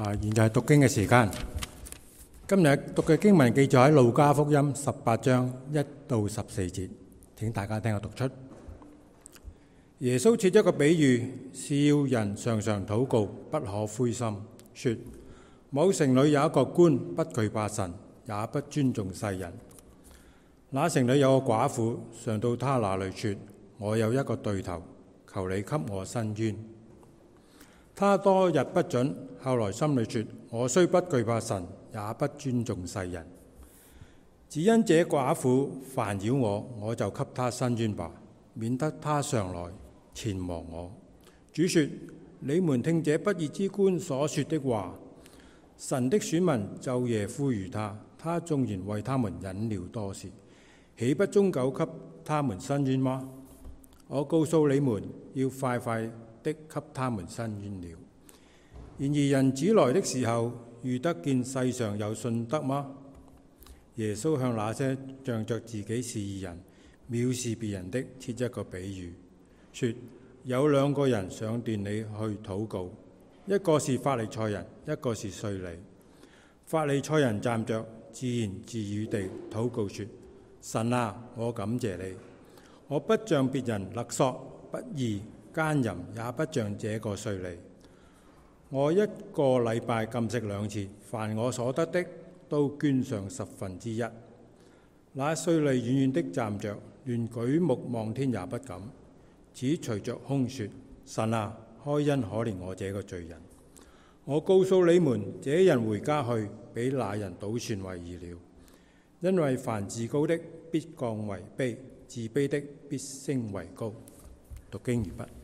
現在係讀經嘅時間。今日讀嘅經文記載喺路加福音18章1到14節，請大家聽我讀出。耶穌設一個比喻，是要人常常禱告，不可灰心，說：某城裏有一個官，不懼怕神，也不尊重世人。那城裏有個寡婦，上到他那裏說：我有一個對頭，求你給我伸冤。他多日不准，後來心裏說：我雖不懼怕神，也不尊重世人，只因這寡婦煩擾我，我就給他伸冤吧，免得他上來纏磨我。主說：你們聽這不義之官所說的話。神的選民晝夜呼籲他，他縱然為他們忍了多時，豈不終久給他們伸冤嗎？我告訴你們，要快快的給他們伸冤了。然而人子來的時候，遇得見世上有信德嗎？耶穌向那些仗着自己是義人，藐視別人的，設一個比喻，說：有兩個人上殿裏去禱告，一個是法利賽人，一個是稅吏。法利賽人站着，自言自語地禱告說：神啊，我感謝你，我不像別人勒索、不義、奸淫，也不像這個稅吏。我一個禮拜禁食2次，凡我所得的都捐上1/10。那稅吏遠遠的站着，連舉目望天也不敢，只捶着胸說：神啊，開恩可憐我這個罪人。我告訴你們，這人回家去，比那人倒算為義了。因為凡自高的必降為卑，自卑的必升為高。讀經完畢。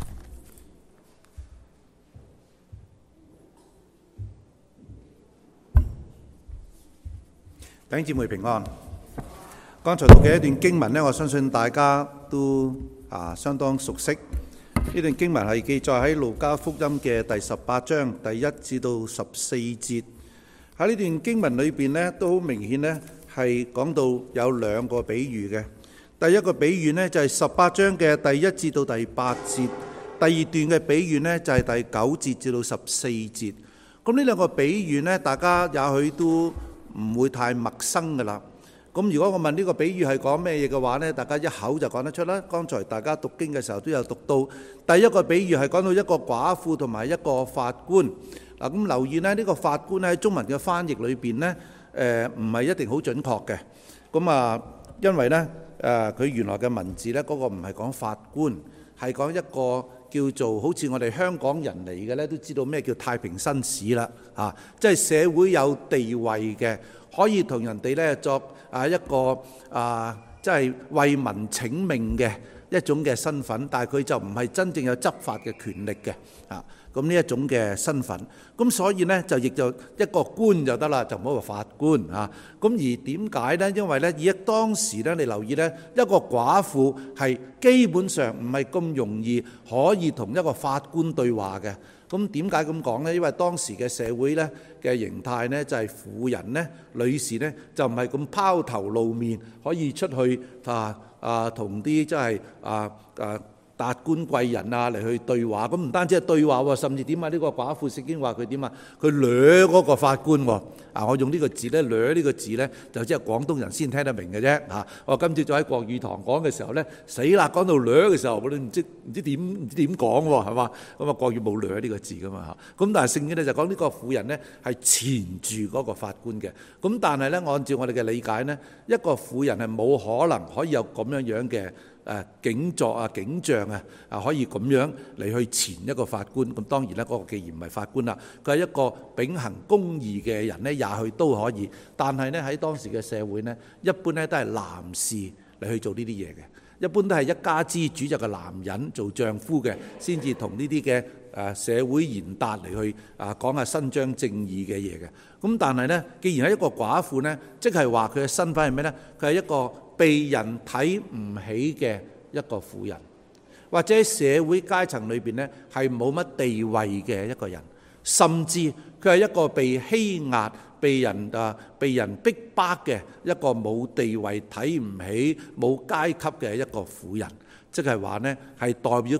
弟兄姊妹平安。剛才讀嘅一段經文呢，我相信大家都相當熟悉。呢段經文係記載喺路加福音嘅第18章第1至到14節。喺呢段經文裏邊呢，都好明顯呢係講到有2個比喻嘅。第一個比喻呢，就係18章嘅第1至到第8節，第二段嘅比喻呢，就係第9節至到14節。咁呢2個比喻呢，大家也許都唔會太陌生噶啦。咁如果我問呢個比喻係講咩嘢嘅話呢，大家一口就講得出啦。剛才大家讀經嘅時候都有讀到，第一個比喻係講到一個寡婦同埋一個法官。嗱，咁留意呢，呢個法官喺中文嘅翻譯裏邊呢，唔係一定好準確嘅。咁因為呢，佢原來嘅文字呢，嗰個唔係講法官，係講一個叫做好似我哋香港人嚟嘅呢，都知道咩叫太平紳士啦，即係社會有地位嘅，可以同人哋呢作一個即係為民請命嘅一種嘅身份，但係佢就唔係真正有執法嘅權力嘅，咁呢一種嘅身份，咁所以呢，就亦就一個官就得啦，就唔好話法官啊。咁而點解呢？因為呢，以當時呢，你留意呢，一個寡婦係基本上唔係咁容易可以同一個法官對話嘅。咁點解咁講呢？因為當時嘅社會呢嘅形態呢，就係婦人呢、女士呢，就唔係咁拋頭露面，可以出去同啲即係達官貴人嚟去對話。咁唔單止係對話喎，甚至點啊？呢個寡婦聖經話佢點啊？佢掠嗰個法官喎。我用呢個字呢，掠呢個字呢，就即係廣東人先聽得明嘅啫。我今朝早喺國語堂講嘅時候呢，死啦！講到掠嘅時候，我都唔知點講喎，係嘛？咁國語冇掠呢個字噶嘛。咁但係聖經呢，就講呢個婦人呢係纏住嗰個法官嘅。咁但係呢，按照我哋嘅理解呢，一個婦人係冇可能可以有咁樣嘅景象可以咁樣嚟去纏一個法官。咁當然咧，嗰個既然唔係法官啦，佢係一個秉行公義嘅人呢，也許都可以。但係呢，喺當時嘅社會呢，一般呢都係男士嚟去做呢啲嘢嘅，一般都係一家之主，就個男人做丈夫嘅，先至同呢啲嘅社會賢達嚟去講下伸張正義嘅嘢嘅。咁但係呢，既然係一個寡婦呢，即係話佢嘅身份係咩呢？佢係一個被人睇唔起嘅一個婦人，或者社會階層裏邊呢係冇乜地位嘅一個人，甚至佢係一個被欺壓、被人逼迫嘅一個冇地位、睇唔起、冇階級嘅一個婦人。即係話呢，係代表緊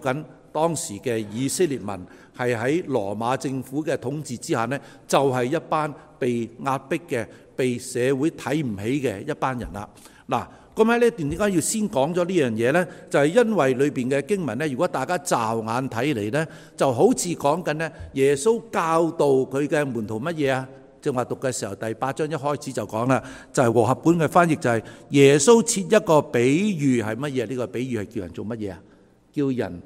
當時嘅以色列民係喺羅馬政府嘅統治之下呢，就係一班被壓迫嘅、被社會睇唔起嘅一班人啦。嗱，咁喺呢段點解要先講咗呢樣嘢呢？就係因為裏邊嘅經文呢，如果大家驟眼睇嚟呢，就好似講緊呢耶穌教導佢嘅門徒乜嘢啊？正話讀嘅時候，第8章一開始就講啦，就係和合本嘅翻譯就係耶穌設一個比喻係乜嘢？呢個比喻係叫人做乜嘢啊？叫人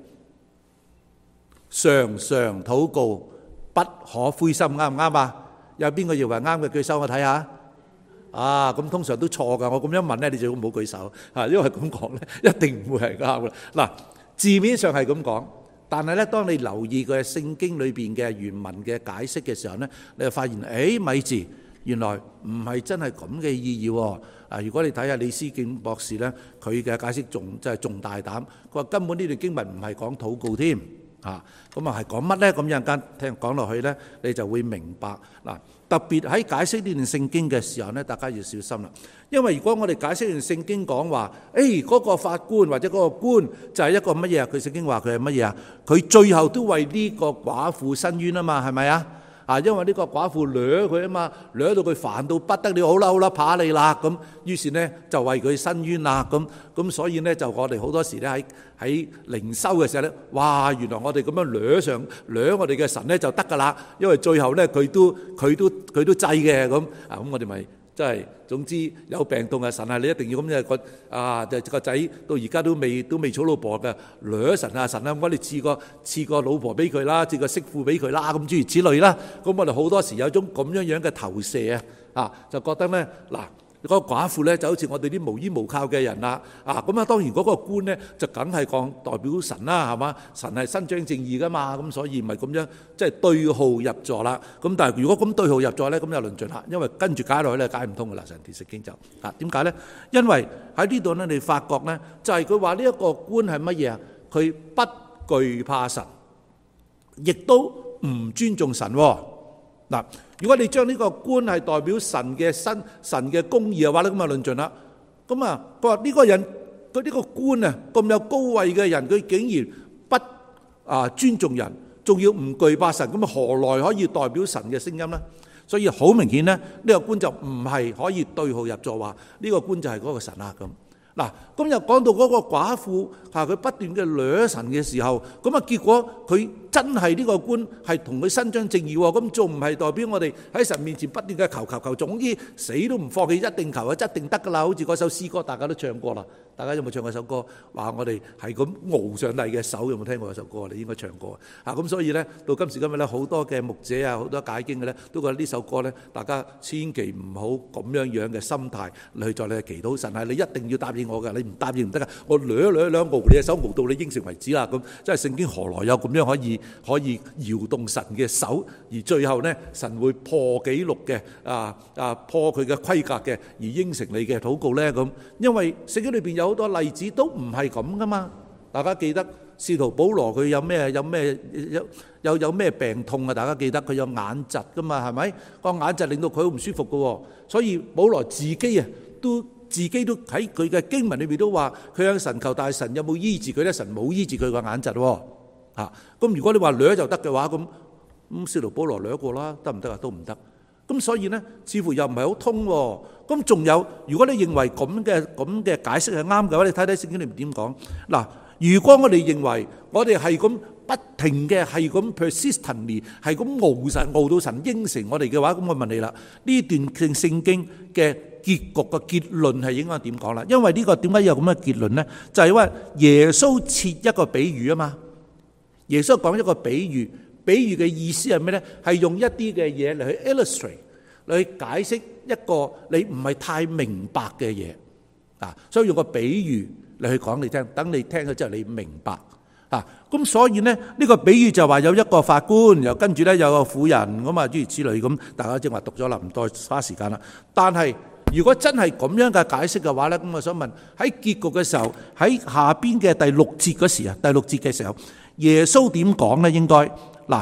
常常禱告，不可灰心，啱唔啱啊？有邊個認為啱嘅舉手我睇下。啊，咁通常都錯噶。我咁樣問咧，你就唔好舉手嚇，因為咁講咧，一定唔會係啱嘅。嗱，字面上係咁講，但係咧，當你留意佢聖經裏邊嘅原文嘅解釋嘅時候咧，你就發現，咪字原來唔係真係咁嘅意義喎。啊，如果你睇下李思敬博士咧，佢嘅解釋仲大膽，佢話根本呢段經文唔係講禱告添。啊，咁啊係講乜咧？咁一陣間聽講落去咧，你就會明白嗱。特別喺解釋呢段聖經嘅時候咧，大家要小心啦。因為如果我哋解釋呢段聖經講話，嗰個法官或者嗰個官就係一個乜嘢啊？佢聖經話佢係乜嘢啊？佢最後都為呢個寡婦申冤啊嘛，係咪啊？啊，因為呢個寡婦掠佢啊嘛，掠到佢煩到不得了，好啦，怕你啦咁，於是呢就為佢申冤啦咁所以呢，就我哋好多時咧喺靈修嘅時候咧，哇！原來我哋咁樣掠我哋嘅神咧就得噶啦，因為最後咧佢都制嘅咁啊，咁我哋咪真係總之有病痛嘅神啊，你一定要咁就個仔到而家都未娶老婆嘅，掠神啊，我哋賜個老婆俾佢啦，賜個媳婦俾佢啦，咁諸如此類啦。咁我哋好多時有一種咁樣嘅投射啊，就覺得咧嗱。嗰個寡婦咧就好似我哋啲無依無靠嘅人啦，咁啊當然嗰個官咧就梗係講代表神啦，係嘛？神係伸張正義噶嘛，咁所以咪咁樣即係對號入座啦。咁但係如果咁對號入座咧，咁就論盡啦，因為跟住解落去咧解唔通噶啦，成段聖經就點解咧？因為喺呢度咧，你發覺咧就係佢話呢一個官係乜嘢啊？佢不懼怕神，亦都唔尊重神喎。嗱，如果你將呢個官係代表神嘅公義嘅話咧，咁啊論盡啦。咁啊，佢話呢個人，佢呢個官啊咁有高位嘅人，佢竟然不尊重人，仲要唔懼怕神，咁啊何來可以代表神嘅聲音呢？所以好明顯呢，呢個官就唔係可以對號入座話呢個官就係嗰個神啊咁。嗱，咁又講到嗰個寡婦佢不斷嘅掠神嘅時候，咁啊結果佢真係呢個官係同佢伸張正義喎，咁仲唔係代表我哋喺神面前不斷嘅求，總之死都唔放棄，一定求啊，一定得噶啦！好似嗰首詩歌，大家都唱過啦。大家有冇唱過首歌？話我哋係咁熬上帝嘅手，有冇聽過嗰首歌？你應該唱過啊！咁所以咧，到今時今日咧，好多嘅牧者啊，好多解經嘅咧，都覺得呢首歌咧，大家千祈唔好咁樣嘅心態去再你祈禱神係你一定要答應我嘅，你唔答應唔得噶，我掠熬你嘅手熬到你應承為止啦！咁即係聖經何來有咁樣可以搖動神嘅手，而最後呢，神會破紀錄嘅破佢嘅規格嘅，而應承你嘅禱告呢？咁因為聖經裏邊有好多例子都唔係咁噶嘛。大家記得使徒保羅佢有咩病痛啊？大家記得佢有眼疾噶嘛？係咪個眼疾令到佢好唔舒服噶？所以保羅自己都喺佢嘅經文裏邊都話佢向神求，但係神有冇醫治佢呢？神冇醫治佢個眼疾。咁如果你話掠就得嘅話，咁使徒保羅掠過啦，得唔得啊？都唔得。咁所以呢，似乎又唔係好通。咁仲有，如果你認為咁嘅解釋係啱嘅話，你睇睇聖經裏面點講。嗱，如果我哋認為我哋係咁不停嘅，係咁 persistently， 係咁熬到神應承我哋嘅話，咁我問你啦，呢段聖經嘅結局嘅結論係應該點講啦？因為呢個點解有咁嘅結論呢？就係因為耶穌設一個比喻啊嘛。耶穌講一個比喻，比喻嘅意思係咩呢？係用一啲嘅嘢嚟去 illustrate， 嚟去解釋一個你唔係太明白嘅嘢所以用個比喻嚟去講你聽，等你聽咗之後你明白咁所以呢，呢個比喻就話有一個法官，又跟住呢有個婦人咁諸如此類咁，大家正話讀咗啦，唔再花時間啦。但係如果真係咁樣嘅解釋嘅話呢，咁我想問喺結局嘅時候，喺下邊嘅第六節嘅時候，耶穌點講呢？應該嗱，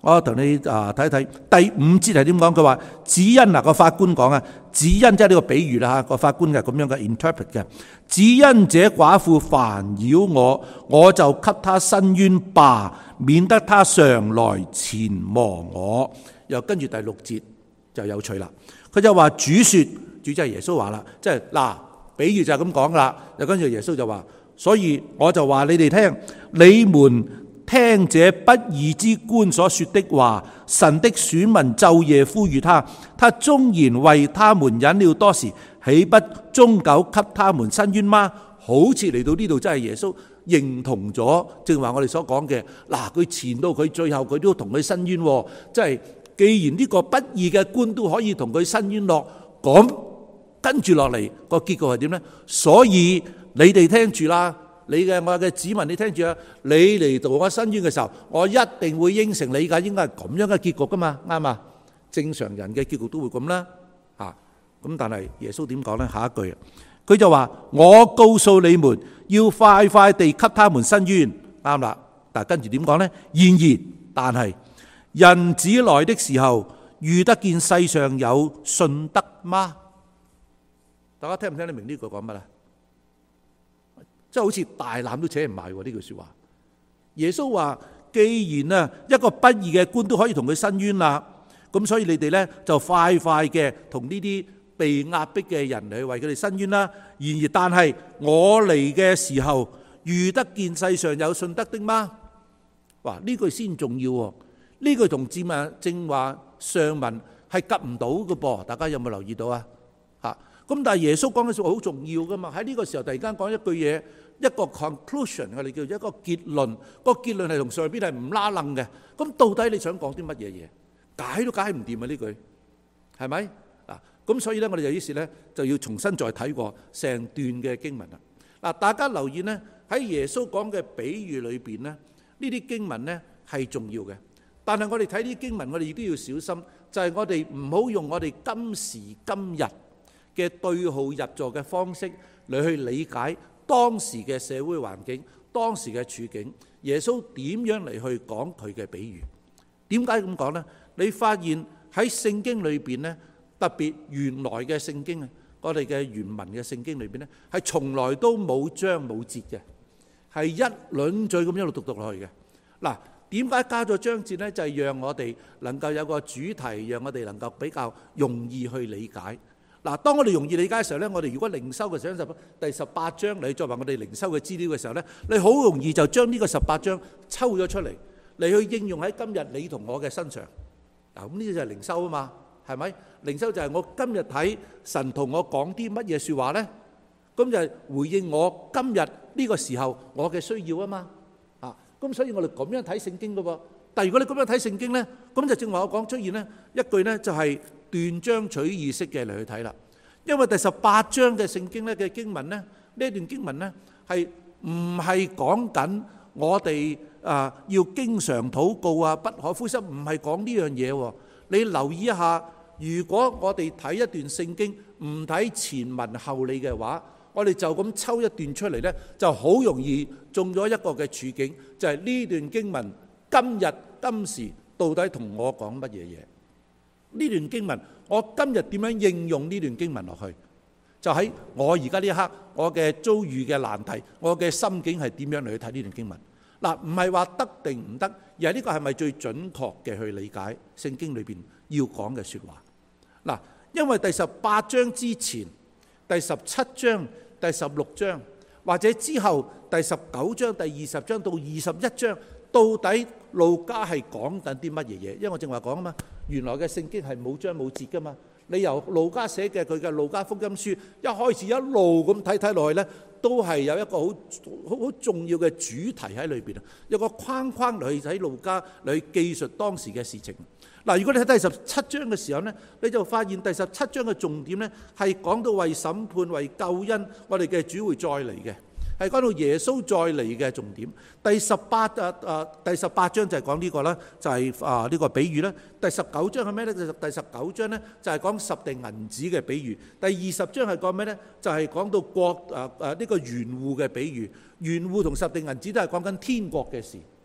我同你睇睇第5節係點講。佢話只因個法官講啊，只因即係呢個比喻啦嚇，個法官係咁樣嘅 interpret 嘅。只因這寡婦煩擾我，我就給他伸冤吧，免得他常來纏磨我。又跟住第6節就有趣啦。佢就話主說，主即係耶穌話啦，即係嗱，比喻就係咁講啦。又跟住耶穌就話，所以我就話你哋聽，你們聽這不義之官所說的話，神的選民晝夜呼籲他，他縱然為他們忍了多時，豈不終久給他們伸冤嗎？好似嚟到呢度真係耶穌認同咗正話我哋所講嘅，嗱，佢纏到佢最後佢都同佢伸冤，即係既然呢個不義嘅官都可以同佢伸冤落，咁跟住落嚟個結局係點呢？所以你哋聽住啦。我嘅子民，你聽住啊！你嚟同我伸冤嘅時候，我一定會應承你㗎，應該係咁樣嘅結局㗎嘛，啱嘛？正常人嘅結局都會咁啦，咁但係耶穌點講呢？下一句佢就話：我告訴你們，要快快地給他們伸冤，啱啦。但係跟住點講呢？然而，但係人子來的時候，遇得見世上有信德嗎？大家聽唔聽得明呢句講乜啊？即係好似大纜都扯唔埋呢句說話。耶穌話：既然啊一個不義嘅官都可以同佢伸冤啦，咁所以你哋呢就快快嘅同呢啲被壓迫嘅人去為佢哋伸冤啦。然而但係我嚟嘅時候，遇得見世上有信德的嗎？哇！呢句先重要喎。呢句同正話上文係夾唔到嘅噃。大家有冇留意到啊？咁但係耶穌講嘅說話好重要噶嘛？喺呢個時候突然間講一句嘢，一個 conclusion， 我哋叫一個結論。個結論係同上邊係唔拉楞嘅。咁到底你想講啲乜嘢嘢？解都解唔掂啊！呢句係咪？咁所以咧，我哋就於是咧就要重新再睇過成段嘅經文啦。嗱，大家留意呢，喺耶穌講嘅比喻裏邊呢，呢啲經文呢係重要嘅。但係我哋睇啲經文，我哋亦都要小心，就係我哋唔好用我哋今時今日嘅對號入座嘅方式嚟去理解當時嘅社會環境、當時嘅處境。耶穌點樣嚟去講佢嘅比喻？點解咁講呢？你發現喺聖經裏邊呢，特別原來嘅聖經啊，我哋嘅原文嘅聖經裏邊呢，係從來都冇章冇節嘅，係一輪嘴咁一路讀落去嘅。嗱，點解加咗章節呢？就係讓我哋能夠有個主題，讓我哋能夠比較容易去理解。嗱，當我哋容易理解嘅時候咧，我哋如果靈修嘅時候，第18章嚟作為我哋靈修嘅資料嘅時候咧，你好容易就將呢個18章抽咗出嚟，嚟去應用喺今日你同我嘅身上。嗱，咁呢就係靈修啊嘛，係咪？靈修就係我今日睇神同我講啲乜嘢説話咧，咁就係回應我今日呢個時候我嘅需要啊嘛。咁所以我哋咁樣睇聖經噶噃。但係如果你咁樣睇聖經咧，咁就正話我講出現咧一句咧就係斷章取義式嘅嚟去睇啦。因為第18章嘅聖經咧嘅經文咧，呢一段經文咧係唔係講緊我哋要經常禱告啊，不可灰心，唔係講呢樣嘢喎。你留意一下，如果我哋睇一段聖經唔睇前文後理嘅話，我哋就咁抽一段出嚟咧，就好容易中咗一個嘅處境，就係呢段經文今日今時到底同我講乜嘢嘢？呢段經文我今日點樣應用呢段經文落去？就喺我而家呢一刻，我嘅遭遇嘅難題，我嘅心境係點樣嚟去睇呢段經文？嗱，唔係話得定唔得，而係呢個係咪最準確嘅去理解聖經裏邊要講嘅説話？嗱，因為第18章之前、第17章、第16章，或者之後第19章、第20章到21章，到底路加係講緊啲乜嘢嘢？因為我正話講啊嘛，原來嘅聖經係冇章冇節噶嘛。你由路加寫嘅佢嘅路加福音書一開始一路咁睇落去呢，都係有一個好重要嘅主題喺裏邊啊，有個框框嚟去睇路加嚟去記述當時嘅事情。嗱，如果你睇第17章嘅時候呢，你就發現第17章嘅重點呢係講到為審判、為救恩，我哋嘅主會再嚟嘅。係講到耶穌再嚟嘅重點。第18章就係講呢個啦，就係呢個比喻啦。第19章係咩呢？第19章呢就係講十錠銀子嘅比喻。第20章係講咩呢？就係講到國呢個園戶嘅比喻。園戶同十錠銀子都係講緊天國嘅事。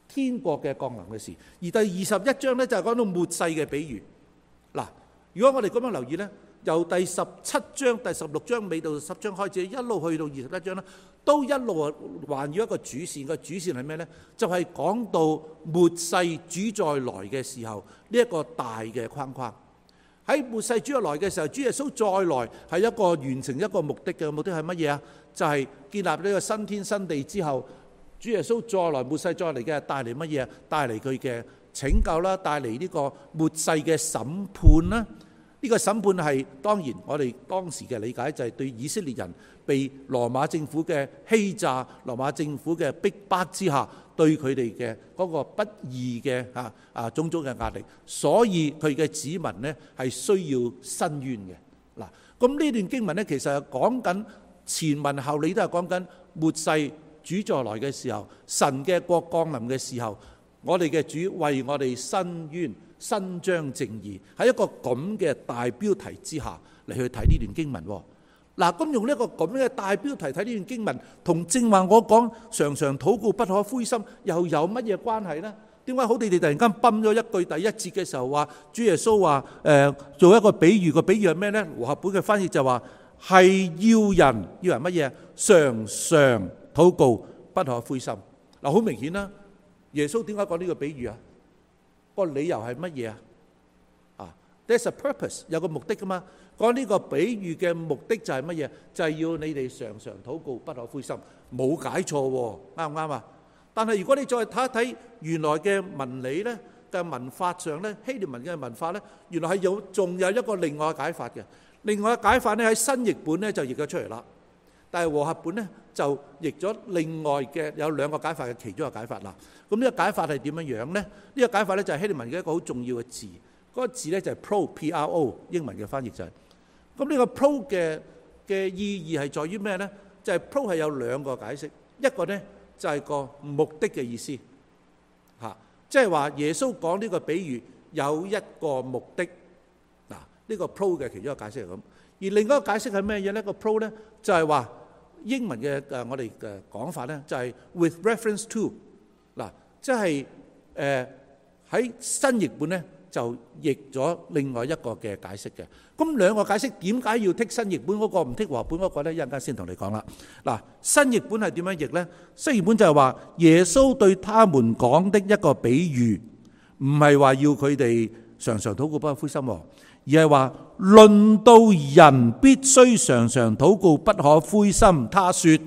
天國嘅降臨嘅事。而第21章呢，就係講到末世嘅比喻。嗱，如果我哋咁樣留意呢，由第17章、第16章尾到10章開始，一路去到21章呢，都一路環繞一個主線。個主線係咩呢？就係講到末世主再來嘅時候呢一個大嘅框框。喺末世主再來嘅時候，主耶穌再來係一個完成一個目的嘅。目的係乜嘢啊？就係建立呢個新天新地之後，主耶穌再來，末世再嚟嘅，帶嚟乜嘢？帶嚟佢嘅拯救啦，帶嚟呢個末世嘅審判啦。呢個審判係當然我哋當時嘅理解就係對以色列人被羅馬政府嘅欺詐、羅馬政府嘅逼迫之下，對佢哋嘅嗰個不義嘅種種嘅壓力，所以佢嘅子民呢係需要申冤嘅。嗱，咁呢段經文呢，其實係講緊前文後理，都係講緊末世主再來嘅時候，神嘅國降臨嘅時候，我哋嘅主為我哋申冤、伸張正義，喺一個咁嘅大標題之下嚟去睇呢段經文。嗱，咁用呢一個咁嘅大標題睇呢段經文，同正話我講常常禱告不可灰心，又有乜嘢關係呢？點解好地地突然間崩咗一句第一節嘅時候話主耶穌話做一個比喻，個比喻係咩呢？和合本嘅翻譯就話係要人乜嘢？常常禱告不可灰心。嗱，好明顯啦，耶穌點解講呢個比喻啊？個理由係乜嘢啊？There's a purpose， 有個目的噶嘛。講呢個比喻嘅目的就係乜嘢？就係要你哋常常禱告，不可灰心。冇解錯喎，啱唔啱啊？但係如果你再睇一睇原來嘅文理咧嘅文法上咧，希臘文嘅文法咧，原來係仲有一個另外嘅解法嘅。另外嘅解法咧喺新譯本咧就譯咗出嚟啦，但係和合本咧就譯咗另外嘅有兩個解法嘅其中一個解法啦。咁呢個解法係點樣樣咧？呢個解法咧就係希臘文嘅一個好重要嘅字，嗰個字咧就係 pro，P-R-O， 英文嘅翻譯就係。咁呢個 pro 嘅意義係在於咩咧？就係 pro 係有兩個解釋，一個咧就係個目的嘅意思，即係話耶穌講呢個比喻有一個目的。嗱，呢個 pro 嘅其中一個解釋係咁。而另一個解釋係咩嘢咧？個 pro 咧就係話英文嘅我哋嘅講法咧就係 with reference to。嗱，即係喺新譯本咧就譯咗另外一個嘅解釋嘅。咁兩個解釋點解要剔新譯本嗰個唔剔和合本嗰個咧？一陣間先同你講啦。嗱，新譯本係點樣譯咧？新譯本就係話耶穌對他們講的一個比喻，唔係話要佢哋常常禱告不可灰心，而係話論到人必須常常禱告不可灰心。他說，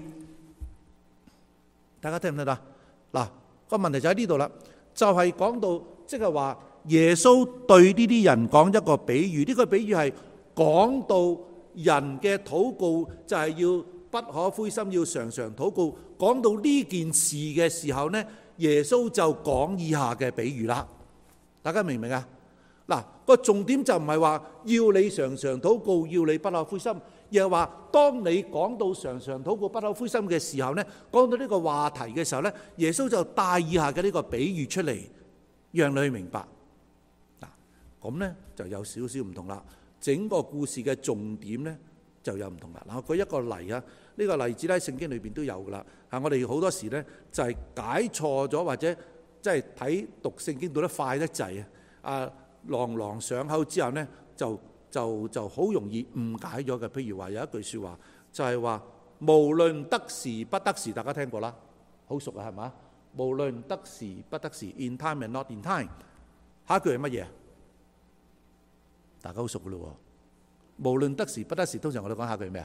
大家聽唔聽得？嗱，個問題就喺呢度啦，就係講到即係話耶穌對呢啲人講一個比喻，呢個比喻係講到人嘅禱告就係要不可灰心，要常常禱告。講到呢件事嘅時候呢，耶穌就講以下嘅比喻啦。大家明唔明啊？嗱，個重點就唔係話要你常常禱告，要你不可灰心，而係話當你講到常常禱告不可灰心嘅時候呢，講到呢個話題嘅時候呢，耶穌就帶以下嘅呢個比喻出嚟，讓你去明白。嗱，咁呢就有少少唔同啦。整個故事嘅重點呢就有唔同啦。嗱，我舉一個例啊，呢個例子咧喺聖經裏邊都有噶啦。我哋好多時呢就係解錯咗，或者即係睇讀聖經讀得快得滯啊，朗朗上口之後呢，就好容易誤解咗嘅。譬如話有一句説話就係話，無論得時不得時，大家聽過啦，好熟啊，係嘛？無論得時不得時 ，in time and not in time。下一句係乜嘢？大家好熟噶咯喎。無論得時不得時，通常我哋講下句咩啊？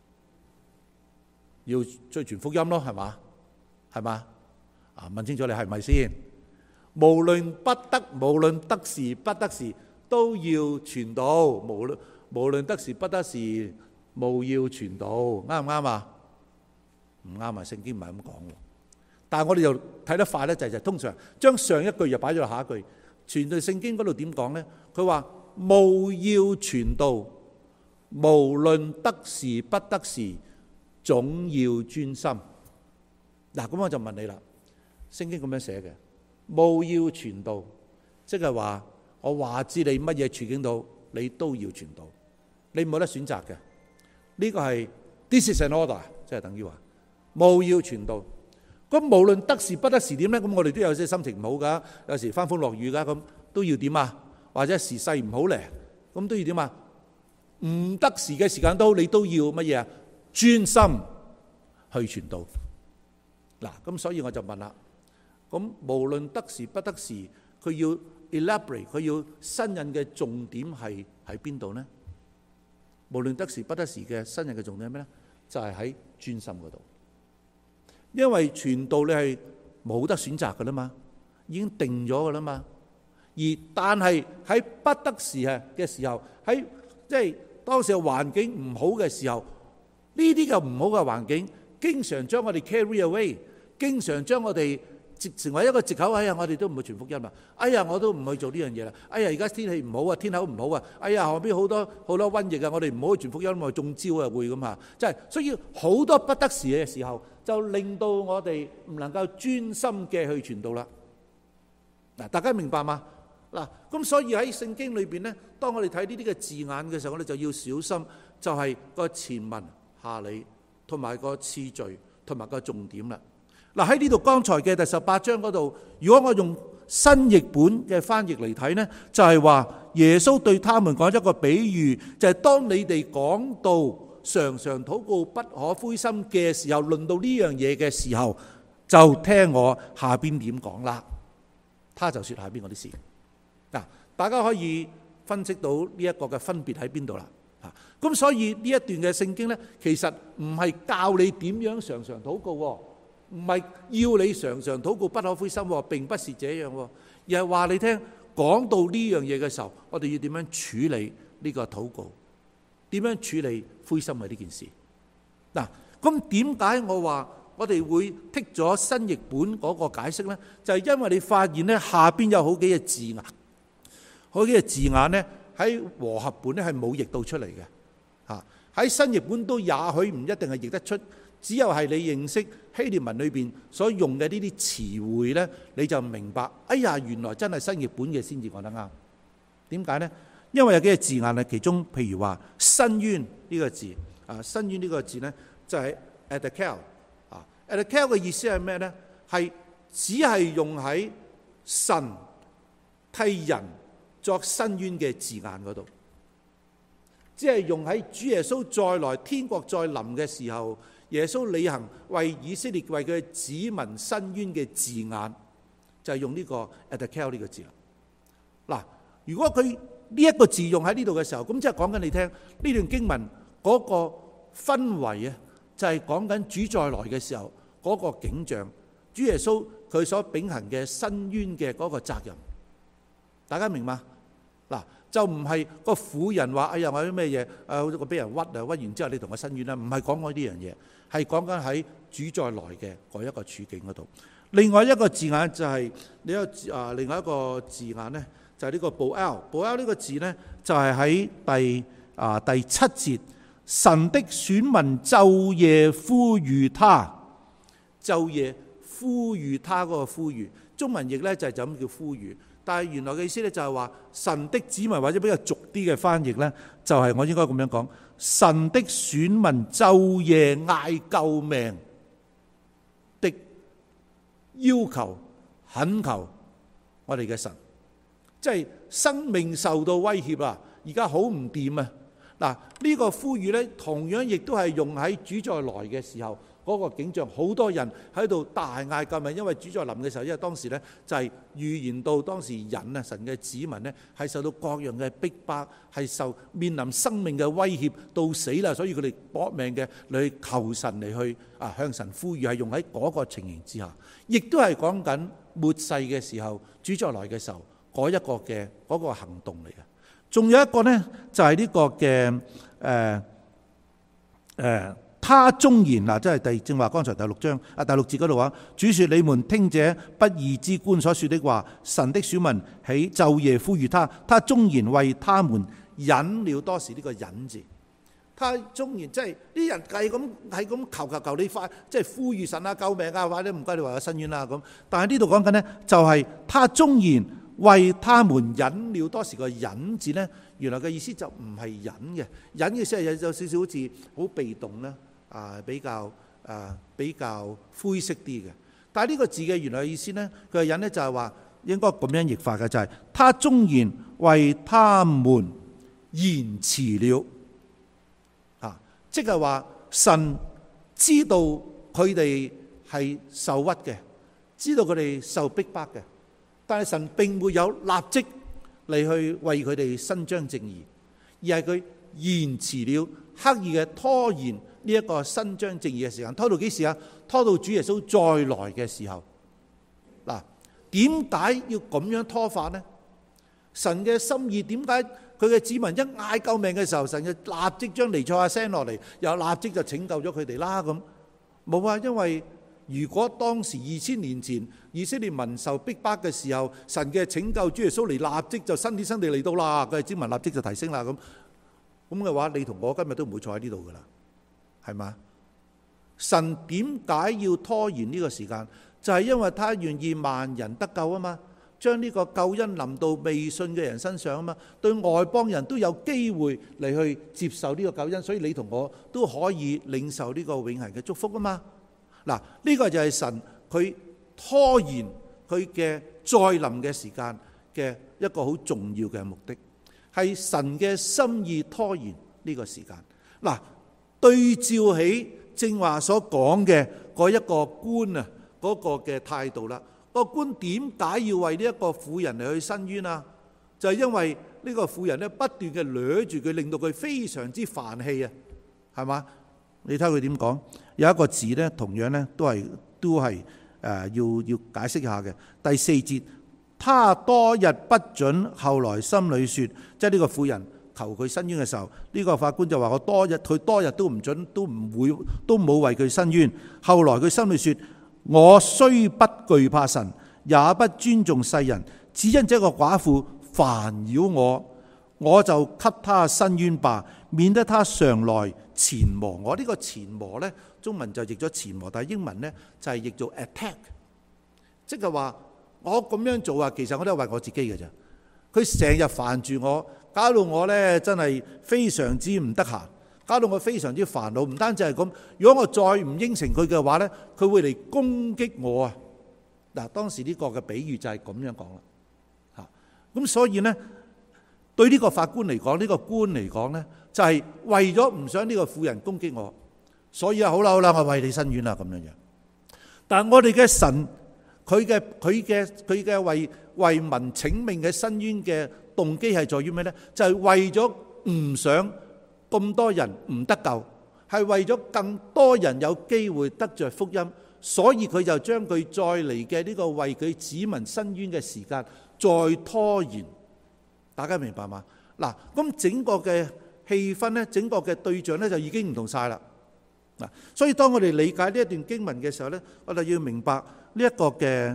要追傳福音咯，係嘛？係嘛？啊，問清楚你係咪先？無論得時不得時，都要傳道。無論得時不得時，務要傳道。啱唔啱啊？唔啱啊！聖經唔係咁講喎。但係我哋又睇得快咧，就通常將上一句又擺咗落下一句。傳到聖經嗰度點講咧？佢話務要傳道，無論得時不得時，總要專心。嗱，咁我就問你啦，聖經咁樣寫嘅，務要傳道，即係話我話知你乜嘢處境度，你都要傳道，你冇得選擇嘅。呢個係 This is an order， 即係等於話務要傳道。 咁無論得時不得時點咧，咁我哋都有些心情唔好噶，有時翻風落雨噶，咁都要點啊？或者時勢唔好咧，咁都要點啊？唔得時嘅時間你都要乜嘢啊？專心去傳道。嗱，咁所以我就問啦，咁無論得時不得時，佢要 elaborate， 佢要新引嘅重點係喺邊度呢？無論得時不得時嘅新引嘅重點係咩呢？就係喺專心嗰度。因為傳道你係冇得選擇噶啦嘛，已經定咗噶啦嘛。但係喺不得時嘅時候，喺即係當時嘅環境唔好嘅時候，呢啲嘅唔好嘅環境，經常將我哋 carry away， 經常將我哋成為一個藉口。哎呀，我哋都唔去傳福音啦。哎呀，我都唔去做呢樣嘢啦。哎呀，而家天氣唔好啊，天口唔好啊。哎呀，後邊好多瘟疫啊，我哋唔好去傳福音，因為中招啊會咁啊。即係所以好多不得時嘅時候，就令到我哋唔能夠專心嘅去傳道啦。嗱，大家明白嗎？嗱，咁所以喺聖經裏邊呢，當我哋睇呢啲嘅字眼嘅時候，我哋就要小心，就係個前文下理同埋個次序同埋個重點啦。嗱，喺呢度剛才嘅第18章嗰度，如果我用新譯本嘅翻譯嚟睇呢，就係話耶穌對他們講一個比喻，就係當你哋講到常常禱告不可灰心嘅時候，論到呢樣嘢嘅時候，就聽我下邊點講啦。他就說下邊嗰啲事。嗱，大家可以分析到呢一個嘅分別喺邊度啦。咁所以呢一段嘅聖經呢，其實唔係教你點樣常常禱告，唔係要你常常禱告不可灰心，並不是這樣，而係話你聽，講到呢樣嘢嘅時候，我哋要點樣處理呢個禱告，點樣處理灰心嘅呢件事。嗱，咁點解我話我哋會剔咗新譯本嗰個解釋呢？就係因為你發現呢，下邊有好幾個字眼，好幾個字眼呢，喺和合本呢係冇譯到出嚟嘅。喺新譯本都也許唔一定係譯得出，只有係你認識希臘文裏邊所用嘅呢啲詞彙呢，你就明白。哎呀，原來真係新譯本嘅先至講得啱。點解呢？因為有幾個字眼係其中，譬如話伸冤呢個字，伸冤呢個字呢，就係 adkel。adkel 嘅意思係咩呢？係只係用喺神替人作伸冤嘅字眼嗰度。只係用喺主耶穌再來、天國再臨嘅時候，耶穌履行為以色列、為佢嘅子民伸冤嘅字眼，就係用呢個 adkel 呢個字啦。嗱，如果佢呢一個字用喺呢度嘅時候，咁即係講緊你聽呢段經文嗰個氛圍啊，就係講緊主再來嘅時候嗰個景象，主耶穌佢所秉行嘅伸冤嘅嗰個責任，大家明嗎？嗱。就唔係個婦人話：哎呀，我有啲咩嘢？好似我俾人屈啊，屈完之後你同我伸冤啦。唔係講緊呢樣嘢，係講緊喺主再來嘅嗰一個處境嗰度。另外一個字眼就係另外一個字眼呢，就係呢個 Boel 呢個字呢，就係喺第7節，神的選民晝夜呼籲他，晝夜呼籲他嗰個呼籲，中文譯呢就係就咁叫呼籲。但係原來嘅意思咧就係話神的子民，或者比較俗啲嘅翻譯咧，就係我應該咁樣講：神的選民晝夜嗌救命的要求、懇求我哋嘅神，即係生命受到威脅啦，而家好唔掂啊！嗱，呢個呼籲咧，同樣亦都係用喺主再來嘅時候。嗰個景象，好多人喺度大嗌救命，因為主再臨嘅時候，因為當時呢就係預言到當時人啊，神嘅子民呢係受到各樣嘅逼迫，係面臨生命嘅威脅到死啦，所以佢哋搏命嘅嚟求神嚟去向神呼籲，係用喺嗰個情形之下，亦都係講緊末世嘅時候，主再來嘅時候嗰一個嘅嗰個行動嚟嘅。仲有一個呢，就係呢個嘅他縱然嗱，即係正話剛才第6章第6節嗰度話，主說：你們聽這不義之官所說的話，神的選民起晝夜呼籲他，他縱然為他們忍了多時。呢個忍字，他縱然即係啲人係咁求你快，即係呼籲神啊救命啊，或者唔該你為我伸冤啦咁。但係呢度講緊呢，就係他縱然為他們忍了多時。個忍字呢，原來嘅意思就唔係忍嘅，忍嘅意思係有少少好似好被動啦。比較灰色啲嘅， 但係呢個字嘅原來意思呢，佢嘅引呢就係話應該咁樣譯法嘅，就係他縱然為他們延遲了啊，即係話神知道佢哋係受屈嘅，知道佢哋受逼迫嘅，但係神並沒有立即嚟去為佢哋伸張正義，而係佢延遲了，刻意嘅拖延呢一個伸張正義嘅時間，拖到幾時啊？拖到主耶穌再來嘅時候。嗱，點解要咁樣拖法呢？神嘅心意點解佢嘅子民一嗌救命嘅時候，神就立即將彌賽亞聲落嚟，又立即就拯救咗佢哋啦？咁冇啊，因為如果當時2000年前以色列民受逼迫嘅時候，神嘅拯救主耶穌嚟，立即就新天新地嚟到啦，佢嘅子民立即就提升啦。咁嘅話，你同我今日都唔會坐喺呢度噶啦，係嘛？神點解要拖延呢個時間？就係因為他願意萬人得救啊嘛，將呢個救恩臨到未信嘅人身上啊嘛，對外邦人都有機會嚟去接受呢個救恩，所以你同我都可以領受呢個永恆嘅祝福啊嘛。嗱，呢個就係神佢拖延佢嘅再臨嘅時間嘅一個好重要嘅目的，係神嘅心意拖延呢個時間。嗱，對照起正話所講嘅嗰一個官啊，嗰個嘅態度啦，個官點解要為呢一個婦人嚟去申冤啊？就係因為呢個婦人咧不斷嘅掠住佢，令到佢非常之煩氣啊，係嘛？你睇佢點講？有一個字咧，同樣咧都係要解釋一下嘅。第4節，他多日不准，後來心裏說，即係呢個婦人求佢申冤嘅時候，呢個法官就話佢多日都唔准，都冇為佢申冤。後來佢心裏說，我雖不懼怕神，也不尊重世人，只因這個寡婦煩擾我，我就給他申冤吧，免得他常來纏磨我。呢個纏磨呢，中文就譯咗纏磨，但係英文呢就係譯做 attack， 即係話我咁樣做啊，其實我都係為我自己嘅啫。佢成日煩住我，搞到我呢真係非常之唔得閒，搞到我非常之煩惱。唔單止係咁，如果我再唔應承佢嘅話呢，佢會嚟攻擊我啊！嗱，當時呢個嘅比喻就係咁樣講啦。嚇，咁所以呢，對呢個法官嚟講，呢個官嚟講呢，就係為咗唔想呢個婦人攻擊我，所以啊，好啦，我為你申冤啦咁樣樣。但係我哋嘅神，佢嘅為民請命嘅申冤嘅動機係在於咩呢？就係為咗唔想咁多人唔得救，係為咗更多人有機會得着福音，所以佢就將佢再嚟嘅呢個為佢子民申冤嘅時間再拖延。大家明白嗎？嗱，咁整個嘅氣氛呢，整個嘅對象呢，就已經唔同晒啦。嗱，所以當我哋理解呢一段經文嘅時候呢，我哋要明白呢一個嘅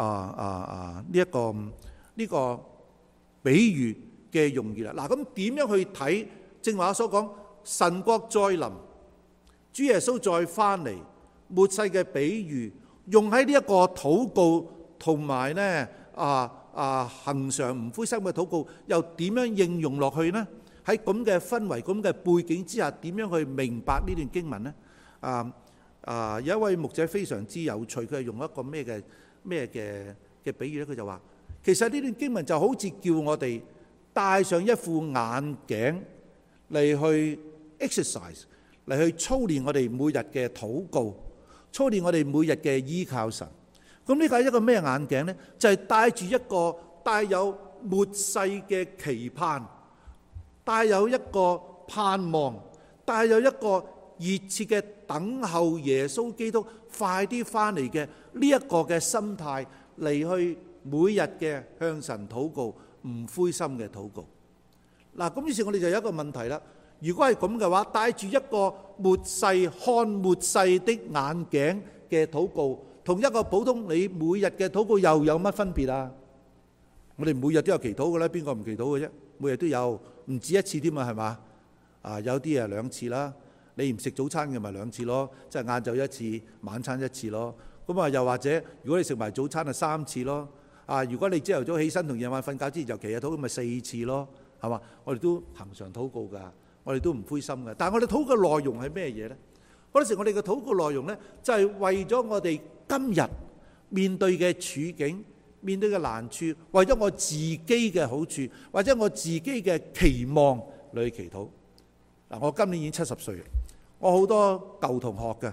呢個比喻嘅用意啦。嗱，咁點樣去睇正話所講神國再臨，主耶穌再翻嚟，末世嘅比喻，用喺呢一個禱告同埋呢恆常唔灰心嘅禱告，又點樣應用落去呢？喺咁嘅氛圍、咁嘅背景之下，點樣去明白呢段經文呢？有一位牧者非常之有趣，佢係用一個咩嘅比喻呢？佢就話，其實呢段經文就好似叫我哋戴上一副眼鏡嚟去 exercise， 嚟去操練我哋每日嘅禱告，操練我哋每日嘅依靠神。咁呢個係一個咩眼鏡呢？就係帶住一個帶有末世嘅期盼，帶有一個盼望，帶有一個熱切嘅等候耶穌基督快啲翻嚟嘅呢一個嘅心態嚟去每日嘅向神禱告，唔灰心嘅禱告。嗱，咁於是我哋就有一個問題啦。如果係咁嘅話，帶住一個末世看末世的眼鏡嘅禱告，同一個普通你每日嘅禱告又有乜分別啊？我哋每日都有祈禱嘅啦，邊個唔祈禱嘅啫？每日都有，唔止一次添啊，係嘛？有啲啊2次啦。你唔食早餐嘅咪2次咯，即係晏晝1次，晚餐1次咯。咁啊，又或者如果你食埋早餐啊3次咯。如果你朝頭早起身同夜晚瞓覺之前就祈下禱，咁咪4次咯，係嘛？我哋都恆常禱告㗎，我哋都唔灰心嘅。但係我哋禱告嘅內容係咩嘢呢？嗰陣時我哋嘅禱告內容呢，就係為咗我哋今日面對嘅處境、面對嘅難處，為咗我自己嘅好處，或者我自己嘅期望嚟祈禱。嗱，我今年已經70歲，我好多舊同學嘅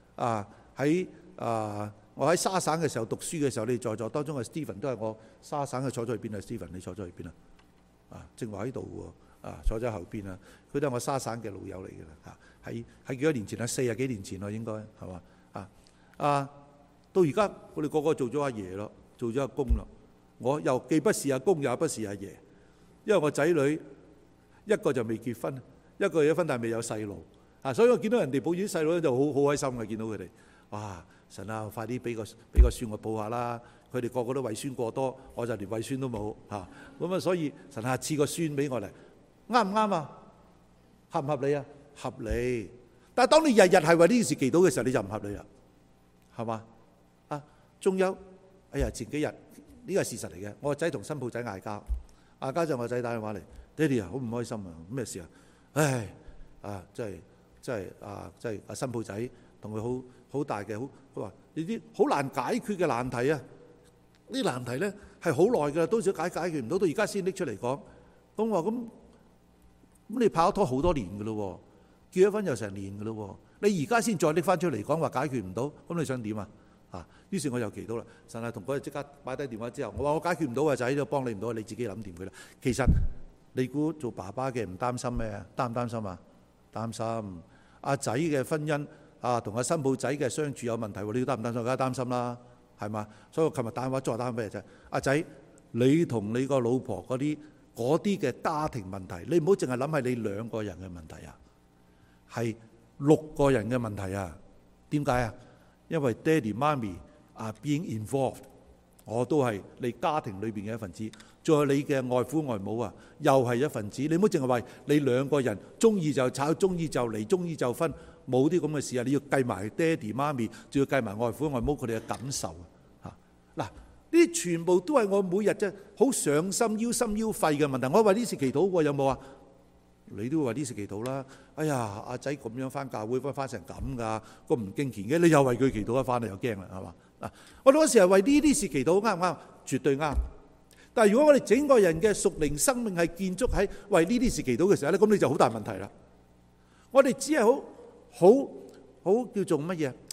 我喺沙省嘅時候讀書嘅時候，你在座當中嘅 Stephen 都係我沙省嘅，坐咗去邊啊 ？Stephen 你坐咗去邊啊？正話喺度喎，坐咗喺後邊啊！佢都係我沙省嘅老友嚟嘅啦，喺幾多年前啊？40幾年前咯，應該係嘛？到而家我哋個個做咗阿爺咯，做咗阿公咯。我又既不是阿公，也不是阿爺，因為我仔女一個就未結婚，一個結婚但係未有細路所以我見到人哋抱住啲細路咧就好開心嘅，見到佢哋，哇！神啊，快啲俾個孫我抱下啦！佢哋個個都為孫過多，我就連為孫都冇咁所以神啊，賜個孫俾我嚟，啱唔啱啊？合唔合理啊？合理。但係當你日日係為呢件事祈禱嘅時候，你就唔合理啦，係嘛？仲有，前幾日呢個係事實嚟嘅，我個仔同新抱仔嗌交就我仔打電話嚟，爹哋啊，好唔開心啊，咩事啊？真係新抱仔同佢好大嘅佢話呢啲好難解決嘅難題啊！呢啲難題咧係好耐㗎啦，都少解決唔到，到而家先拎出嚟講。咁我話咁你拍咗拖好多年㗎咯，結咗婚又成年㗎咯，你而家先再拎翻出嚟講話解決唔到，咁你想點啊？於是我又祈禱啦，神啊，同嗰日即刻擺低電話之後，我話我解決唔到啊，仔都幫你唔到，你自己諗掂佢啦。其實你估做爸爸嘅唔擔心咩？擔唔擔心啊？擔心。阿仔嘅婚姻同阿新抱仔嘅相處有問題，你都擔唔擔心？梗係擔心啦，係嘛？所以我琴日打電話再打俾你啫。阿仔，你同你個老婆嗰啲嘅家庭問題，你唔好淨係諗係你2個人嘅問題啊，係6個人嘅問題啊。點解啊？因為爹哋媽咪being involved， 我都係你家庭裏邊嘅一份子，仲有你嘅外父外母又係一份子。你唔好淨係話你2個人中意就炒，中意就離，中意就分，冇啲咁嘅事啊！你要計埋爹哋媽咪，仲要計埋外父外母佢哋嘅感受嗱，呢啲全部都係我每日啫好上心腰心腰肺嘅問題。我為呢次祈禱有冇啊？你都會為呢次祈禱啦。哎呀，阿仔咁樣翻教會翻成咁噶，咁唔敬虔嘅，你又為佢祈禱一翻，你又驚啦，係嘛？我哋嗰時係為呢啲事祈禱，啱唔啱？絕對啱。但係如果我哋整個人嘅屬靈生命係建築喺為呢啲事祈禱嘅時候咧，咁你就好大問題啦。我哋只係好叫做乜嘢？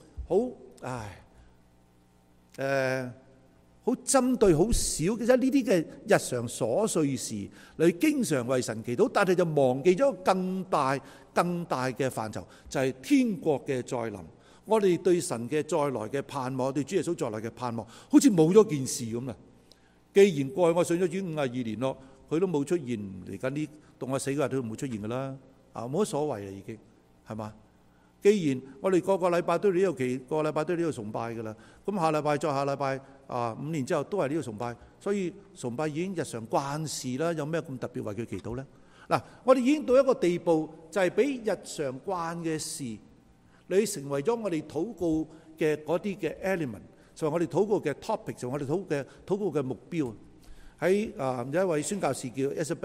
好針對好少嘅啫，呢啲嘅日常瑣碎事，你經常為神祈禱，但係就忘記咗更大嘅範疇，就係天國嘅再臨。我哋對神嘅再來嘅盼望，對主耶穌再來嘅盼望，好似冇咗件事咁啦。既然過去我信咗主52年咯，佢都冇出現，嚟緊呢到我死嗰日都冇出現噶啦，冇乜所謂啦，已經係嘛？既然我哋個禮拜都喺呢度祈，個禮拜都喺呢度崇拜噶啦，咁下禮拜再下禮拜5年之後都係呢度崇拜，所以崇拜已經日常慣事啦。有咩咁特別為佢祈禱呢？嗱，我哋已經到一個地步，就係俾日常慣嘅事，你成為咗我哋禱告嘅嗰啲嘅 element， 就係我哋禱告嘅 topic， 就係我哋禱告嘅目標。喺有一位宣教士叫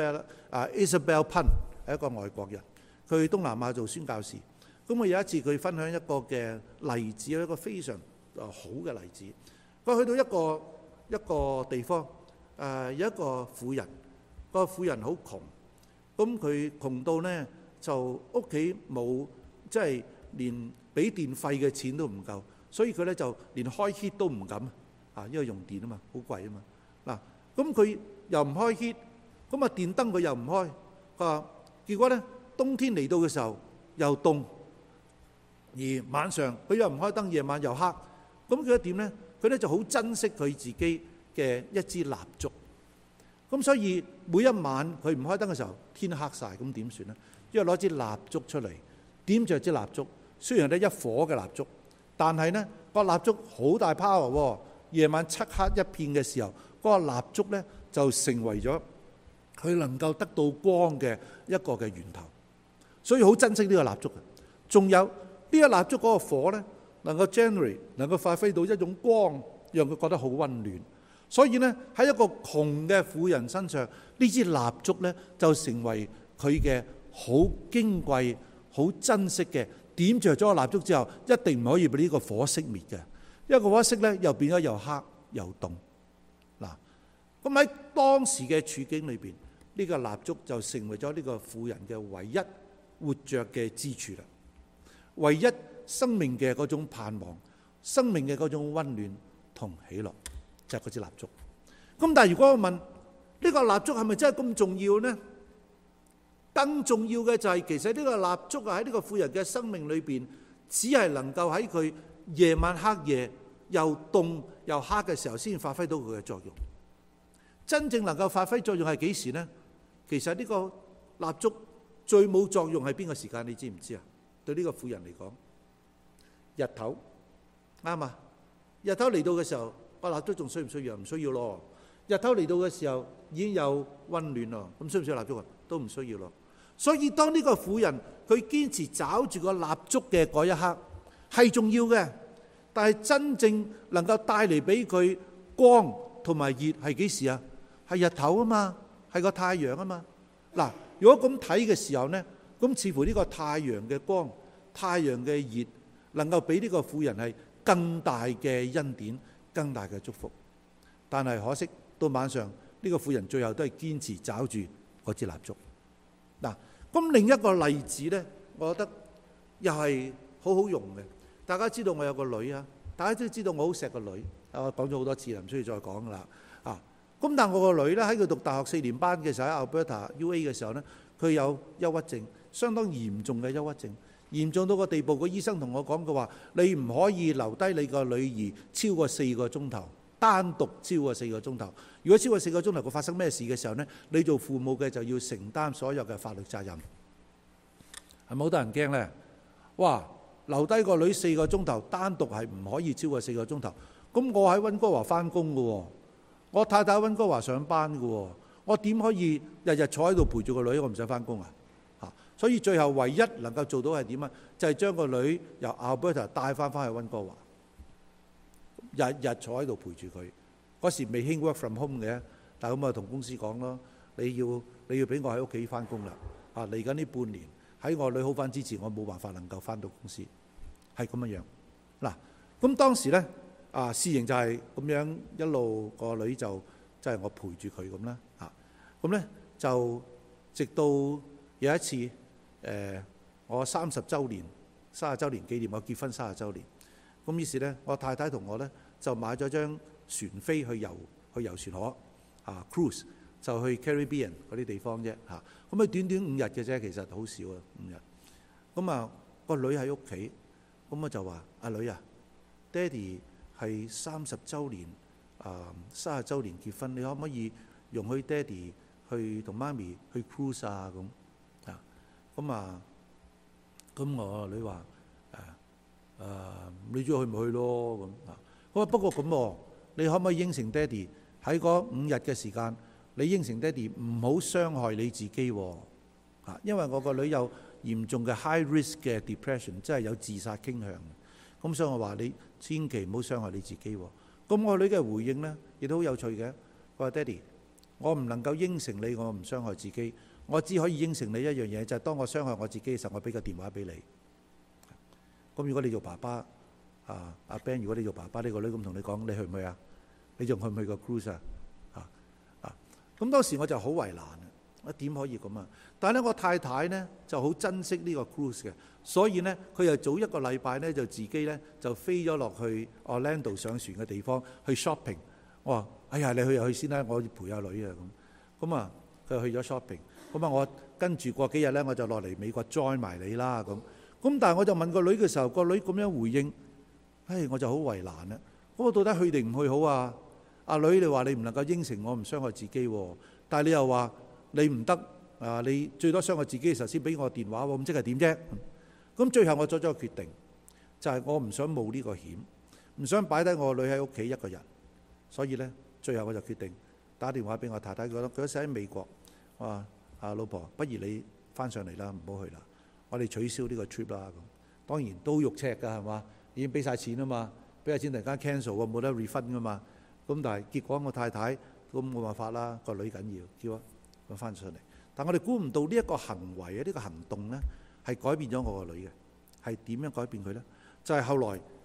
Isabel Pun， 係一個外國人，佢去東南亞做宣教士。咁我有一次佢分享一個嘅例子，一個非常好嘅例子。佢去到一個地方，有一個婦人，個婦人好窮，咁佢窮到呢，就屋企冇，即係連俾電費嘅錢都唔夠，所以佢呢就連開 heat 都唔敢因為用電啊嘛，好貴啊嘛。嗱，咁佢又唔開 heat，咁電燈佢又唔開，結果呢，冬天嚟到嘅時候又凍。而晚上佢又唔開燈，夜晚又黑，咁佢一點呢？佢咧就好珍惜佢自己嘅一支蠟燭。咁所以每一晚佢唔開燈嘅時候，天黑晒，咁點算呢？因為攞支蠟燭出嚟，點着支蠟燭，雖然得一火嘅蠟燭，但係呢個蠟燭好大 power 喎。夜晚漆黑一片嘅時候，嗰個蠟燭呢就成為咗佢能夠得到光嘅一個嘅源頭，所以好珍惜呢個蠟燭嘅。仲有呢個蠟燭嗰個火呢，能夠 generate， 能夠發揮到一種光，讓佢覺得好溫暖。所以呢，喺一個窮嘅婦人身上，呢支蠟燭呢就成為佢嘅好矜貴、好珍惜嘅。點着咗個蠟燭之後，一定唔可以俾呢個火熄滅嘅。 一個屈色咧又變咗又黑又凍。嗱，咁喺當時嘅處境裏邊，呢個蠟燭就成為咗呢個婦人嘅唯一活着嘅支柱啦，唯一生命嘅嗰種盼望，生命嘅嗰種溫暖同喜樂，就係嗰支蠟燭。咁但係如果我問呢個蠟燭係咪真係咁重要呢？更重要嘅就係其實呢個蠟燭喺呢個婦人嘅生命裏邊，只係能夠喺佢夜晚黑夜又凍又黑嘅時候先發揮到佢嘅作用。真正能夠發揮作用係幾時呢？其實呢個蠟燭最冇作用係邊個時間？你知唔知啊？對呢個婦人嚟講，日頭啱啊！日頭嚟到嘅時候，個蠟燭仲需唔需要？唔需要咯。日頭嚟到嘅時候已經有溫暖咯，咁需唔需要蠟燭啊？都唔需要咯。所以當呢個婦人佢堅持找住個蠟燭嘅嗰一刻係重要嘅，但係真正能夠帶嚟俾佢光同埋熱係幾時啊？係日頭啊嘛，係個太陽啊嘛。嗱，如果咁睇嘅時候呢，咁似乎呢個太陽嘅光、太陽嘅熱能夠俾呢個婦人係更大嘅恩典、更大嘅祝福。但係可惜到晚上呢個婦人最後都係堅持找住嗰支蠟燭。嗱，咁另一個例子呢，我覺得又係好好用嘅。大家知道我有個女啊，大家都知道我好錫個女，我講咗好多次啦，唔需要再講噶啦。咁但係我個女呢，喺佢讀大學4年班嘅時候，喺 Alberta UA 嘅時候呢，佢有憂鬱症，相當嚴重嘅憂鬱症，嚴重到個地步，個醫生同我講，佢話你唔可以留低你個女兒超過4個鐘頭。單獨超過4個鐘頭，如果超過4個鐘頭，佢發生咩事嘅時候呢，你做父母嘅就要承擔所有嘅法律責任，係咪好多人驚呢？哇！留低個女4個鐘頭，單獨係唔可以超過4個鐘頭。咁我喺溫哥華翻工嘅喎，我太太喺溫哥華上班嘅喎，我點可以日日坐喺度陪住個女？我唔使翻工啊！所以最後唯一能夠做到係點啊？就係將個女由 Alberta 帶翻去溫哥華。日日坐喺度陪住佢，嗰時未興 work from home 嘅，但係咁啊同公司講咯，你要俾我喺屋企翻工啦。嚟緊呢半年喺我女好翻之前，我冇辦法能夠翻到公司，係咁樣樣。嗱，咁當時咧事情就係咁樣一路個女就即係我陪住佢咁啦。咁咧就直到有一次我30週年紀念，我結婚30週年。咁於是咧，我太太同我咧就買咗張船飛去遊船河cruise， 就去 Caribbean 嗰啲地方啫嚇。咁啊短短5日嘅啫，其實好少啊5日。咁啊個女喺屋企，咁我就話：阿女啊，爹哋係30週年30週年結婚，你可唔可以容許爹哋去同媽咪去 cruise 啊咁啊？咁我女話：你中意去咪去咯咁啊！我話不過咁，你可唔可以應承爹哋喺嗰5日嘅時間，你應承爹哋唔好傷害你自己喎？因為我個女有嚴重嘅 high risk 嘅 depression，即係有自殺傾向。咁所以我話你千祈唔好傷害你自己喎。咁我女嘅回應呢，亦都好有趣嘅。佢話：爹哋，我唔能夠應承你，我唔傷害自己，我只可以應承你一樣嘢，就係當我傷害我自己嘅時候，我俾個電話俾你。咁如果你做爸爸，阿 Ben， 如果你做爸爸，呢個女咁同你講，你去唔去啊？你仲去唔去個 cruise 啊？咁當時我就好為難啊！我點可以咁啊？但係咧，我太太呢就好珍惜呢個 cruise 嘅，所以呢，佢又早1個禮拜呢就自己呢就飛咗落去 Orlando 上船嘅地方去 shopping。我話：哎呀，你去就去先啦，我要陪下女啊咁。咁啊，佢去咗 shopping。咁啊，我跟住過幾日呢，我就落嚟美國 join 埋你啦咁。咁但係我就問個女嘅時候，個女咁樣回應，我就好為難啦。咁我到底去定唔去好啊？阿女，你話你唔能夠應承我唔傷害自己喎，但係你又話你唔得你最多傷害自己嘅時候先俾我電話喎，咁即係點啫？咁最後我做咗個決定，就係我唔想冒呢個險，唔想擺低我個女喺屋企一個人，所以呢，最後我就決定打電話俾我太太，佢嗰時喺美國，我話：老婆，不如你翻上嚟啦，唔好去啦。我哋取消呢個 trip 啦，咁當然都肉赤㗎係嘛，已經俾晒錢啊嘛，俾晒錢突然間 cancel 喎，冇得 refund 㗎嘛。咁但係結果我太太咁冇辦法啦，個女緊要，叫我翻上嚟。但我哋估唔到呢一個行為啊，呢個行動呢係改變咗我個女嘅。係點樣改變佢呢？就係後來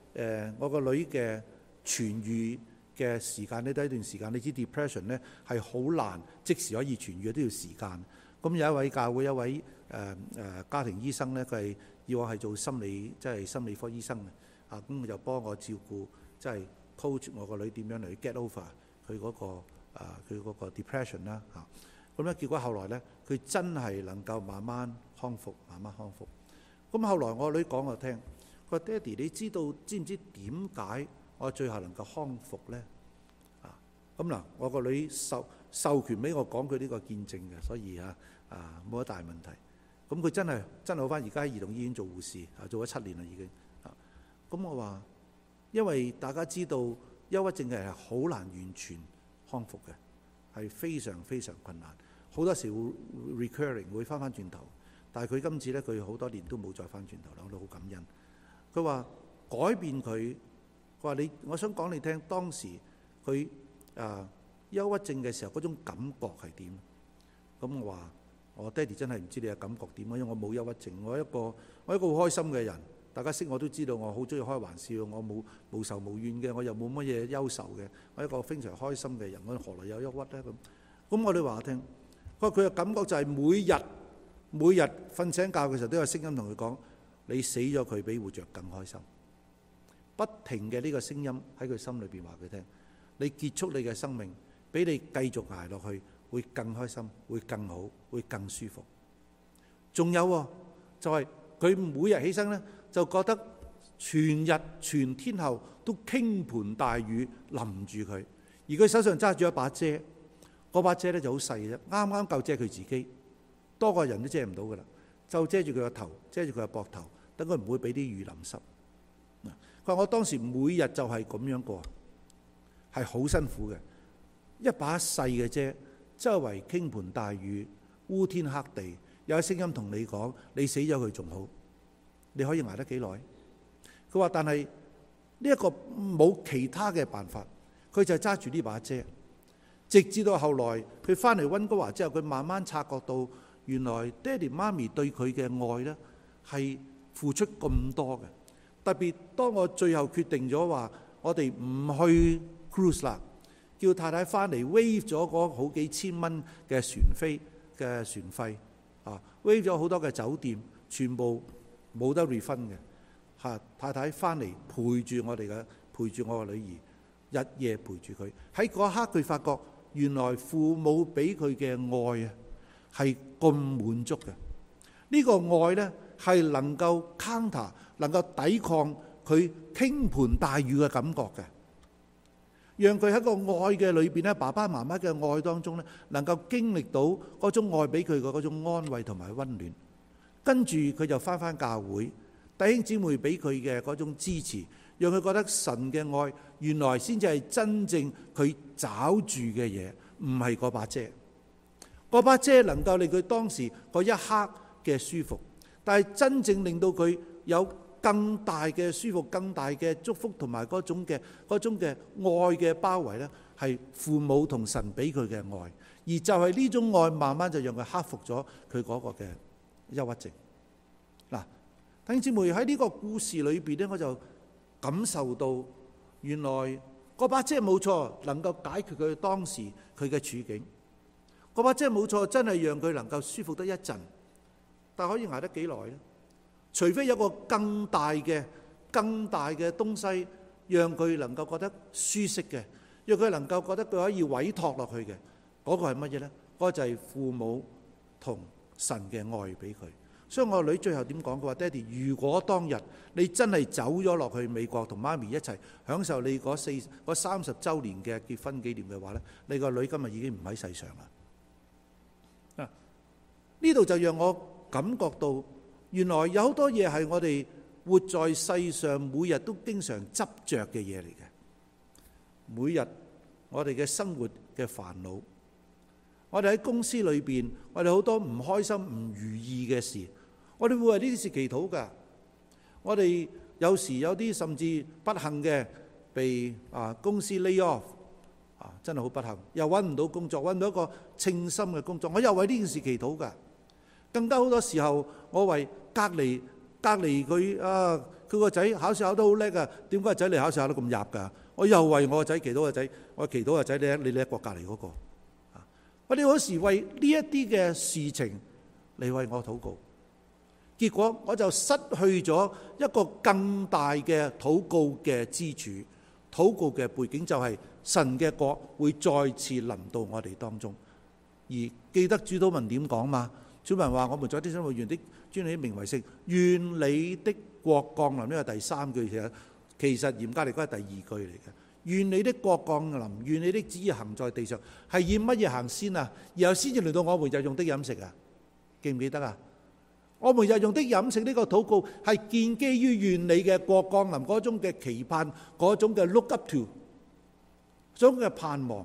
我個女嘅痊癒嘅時間呢，都係一段時間。你知 depression 呢係好難即時可以痊癒，都要時間。咁有一位教會一位家庭醫生呢，佢係要我係做心理科醫生嘅。咁佢就幫我照顧，即係 coach 我個女點樣嚟 get over 佢嗰個 depression 啦。咁咧結果後來呢，佢真係能夠慢慢康復。咁後來我個女講我聽，佢話：爹哋，你知唔知點解我最後能夠康復呢？咁嗱，我個女授權俾我講佢呢個見證嘅，所以冇乜大問題。咁佢真係好翻，而家喺兒童醫院做護士，做咗7年啦已經。咁我話，因為大家知道憂鬱症嘅人係好難完全康復嘅，係非常非常困難，好多時會 recurring 會翻轉頭。但係佢今次呢，佢好多年都冇再翻轉頭啦，我都好感恩。佢話改變佢，佢話我想講你聽，當時佢憂鬱症嘅時候嗰種感覺係點？咁我話我爹哋真係唔知你嘅感覺點，因為我冇憂鬱症，我一個好開心嘅人，大家識我都知道我好中意開玩笑，我冇仇冇怨嘅，我又冇乜嘢憂愁嘅，我一個非常開心嘅人，我何來有憂鬱呢？咁我哋話我聽，佢嘅感覺就係每日瞓醒覺嘅時候都有聲音同佢講：你死咗佢比活着更開心。不停嘅呢個聲音喺佢心裏邊話佢聽：你結束你嘅生命，比你繼續捱落去會更開心，會更好，會更舒服。仲有就係佢每日起身呢，就覺得全天候都傾盆大雨淋住佢，而佢手上揸住一把遮，嗰把遮呢就好細嘅啫，啱啱夠遮佢自己。多個人都遮唔到噶啦，就遮住佢個頭，遮住佢個膊頭，等佢唔會俾啲雨淋濕。佢話我當時每日就係咁樣過，係好辛苦嘅。一把細嘅遮，周圍傾盆大雨，烏天黑地，有聲音同你講：你死咗佢仲好，你可以捱得幾耐？佢話但係呢一個冇其他嘅辦法，佢就揸住呢把遮，直至到後來佢翻嚟溫哥華之後，佢慢慢察覺到。原來爹哋媽咪對佢嘅愛呢係付出咁多嘅，特別當我最後決定咗話我哋唔去 cruise 啦，叫太太翻嚟 waive 咗嗰好幾千蚊嘅船費，waive 咗好多嘅酒店，全部冇得 refund 嘅。太太翻嚟陪住我個女兒，日夜陪住佢。喺嗰一刻佢發覺原來父母俾佢嘅愛係咁滿足嘅，呢個愛呢係能夠 counter， 能夠抵抗佢傾盆大雨嘅感覺嘅，讓佢喺個愛嘅裏邊呢，爸爸媽媽嘅愛當中呢，能夠經歷到嗰種愛俾佢嘅嗰種安慰同埋溫暖。跟住佢就翻教會，弟兄姊妹俾佢嘅嗰種支持，讓佢覺得神嘅愛原來先至係真正佢找住嘅嘢，唔係嗰把遮。嗰把遮能夠令佢當時嗰一刻嘅舒服，但係真正令到佢有更大嘅舒服、更大嘅祝福同埋嗰種嘅愛嘅包圍呢，係父母同神俾佢嘅愛，而就係呢種愛慢慢就讓佢克服咗佢嗰個嘅憂鬱症。嗱，弟兄姊妹喺呢個故事裏邊呢，我就感受到原來嗰把遮冇錯，能夠解決佢當時佢嘅處境。嗰把遮冇錯，真係讓佢能夠舒服得一陣，但可以捱得幾耐呢？除非有個更大嘅東西，讓佢能夠覺得舒適嘅，讓佢能夠覺得佢可以委託落去嘅，嗰個係乜嘢呢？嗰個就係父母同神嘅愛俾佢。所以我個女最後點講？佢話：爹哋，如果當日你真係走咗落去美國同媽咪一齊享受你嗰30週年嘅結婚紀念嘅話呢，你個女今日已經唔喺世上啦。呢度就讓我感覺到，原來有好多嘢係我哋活在世上每日都經常執着嘅嘢嚟嘅。每日我哋嘅生活嘅煩惱，我哋喺公司裏邊，我哋好多唔開心、唔如意嘅事，我哋會為呢啲事祈禱㗎。我哋有時有啲甚至不幸嘅被公司 lay off，真係好不幸，又揾唔到工作，揾唔到一個稱心嘅工作，我又為呢件事祈禱㗎。更加好多時候，我為隔離隔離佢個仔考試考得好叻啊，點解個仔你考試考得咁弱㗎？我又為我個仔祈禱個仔，我祈禱個仔你叻過隔離嗰個。我哋好時為呢一啲嘅事情嚟為我禱告，結果我就失去咗一個更大嘅禱告嘅支柱，禱告嘅背景就係神嘅國會再次臨到我哋當中。而記得主禱文點講嘛？主禱文話：我們在天上願的尊你的名為聖，願你的國降臨。呢個第三句其實嚴格嚟講係第二句嚟嘅。願你的國降臨，願你的旨意行在地上，係以乜嘢行先啊？然後先至輪到我們日用的飲食啊？記唔記得啊？我們日用的飲食呢個禱告係建基於願你嘅國降臨嗰種嘅期盼，嗰種嘅 look up to， 嗰種嘅盼望。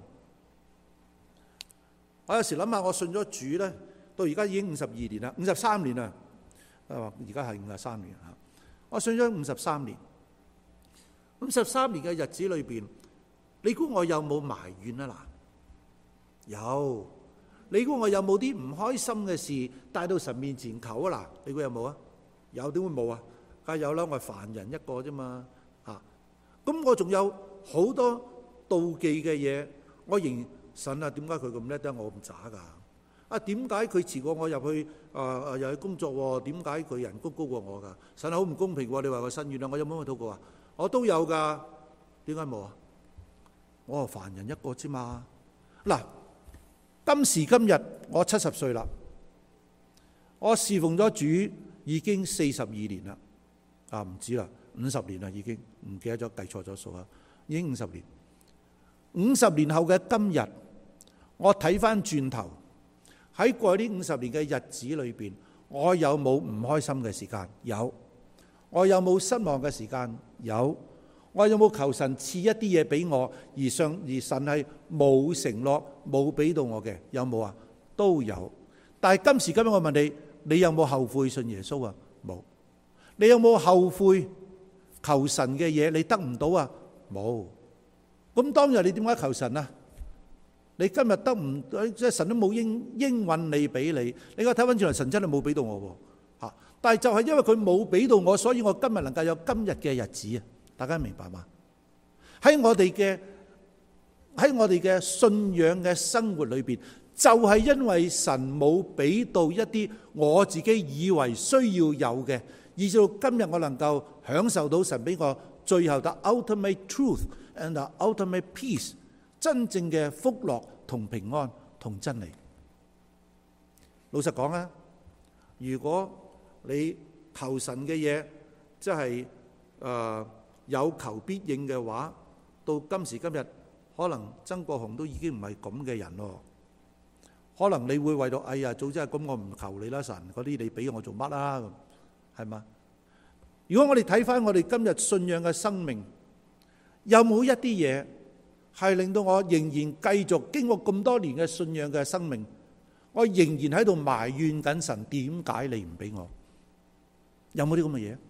我有時諗下，我信咗主呢，到而家已經52年啦，53年啦。而家係53年嚇。我信咗53年。53年嘅日子裏邊，你估我有冇埋怨啊？嗱，有。你估我有冇啲唔開心嘅事帶到神面前求啊？嗱，你估有冇啊？有，點會冇啊？梗係有啦，我係凡人一個啫嘛。咁我仲有好多妒忌嘅嘢，我仍神啊，點解佢咁叻得我咁渣噶？點解佢遲過我入去又去工作喎？點解佢人工高過我噶？神好唔公平喎！你話我申冤啊？我有冇去禱告啊？我都有噶，點解冇啊？我係凡人一個啫嘛。嗱，今時今日我70歲啦，我侍奉咗主已經42年啦，唔止啦，50年啦已經，唔記得咗計錯咗數啊，已經50年。50年後嘅今日，我睇翻轉頭喺過去呢50年嘅日子裏邊，我有冇唔開心嘅時間？有。我有冇失望嘅時間？有。我有冇求神賜一啲嘢俾我，而神係冇承諾冇俾到我嘅？有冇啊？都有。但係今時今日我問你，你有冇後悔信耶穌啊？冇。你有冇後悔求神嘅嘢你得唔到啊？冇。咁當日你點解求神啊？你今日得唔即係神都冇應允你俾你，你而家睇翻轉嚟，神真係冇俾到我喎。但係就係因為佢冇俾到我，所以我今日能夠有今日嘅日子啊！大家明白嗎？喺我哋嘅信仰嘅生活裏邊，就係因為神冇俾到一啲我自己以為需要有嘅，以至到今日我能夠享受到神俾我最後嘅 ultimate truth and the ultimate peace， 真正嘅福樂同平安同真理。老實講啊，如果你求神嘅嘢，即係有求必應嘅話，到今時今日，可能曾國雄都已經唔係咁嘅人咯。可能你會為到，哎呀，早知係咁，我唔求你啦，神嗰啲你俾我做乜啦？係嘛？如果我哋睇翻我哋今日信仰嘅生命，有冇一啲嘢係令到我仍然繼續經過咁多年嘅信仰嘅生命，我仍然喺度埋怨緊神，點解你唔俾我？有冇啲咁嘅嘢？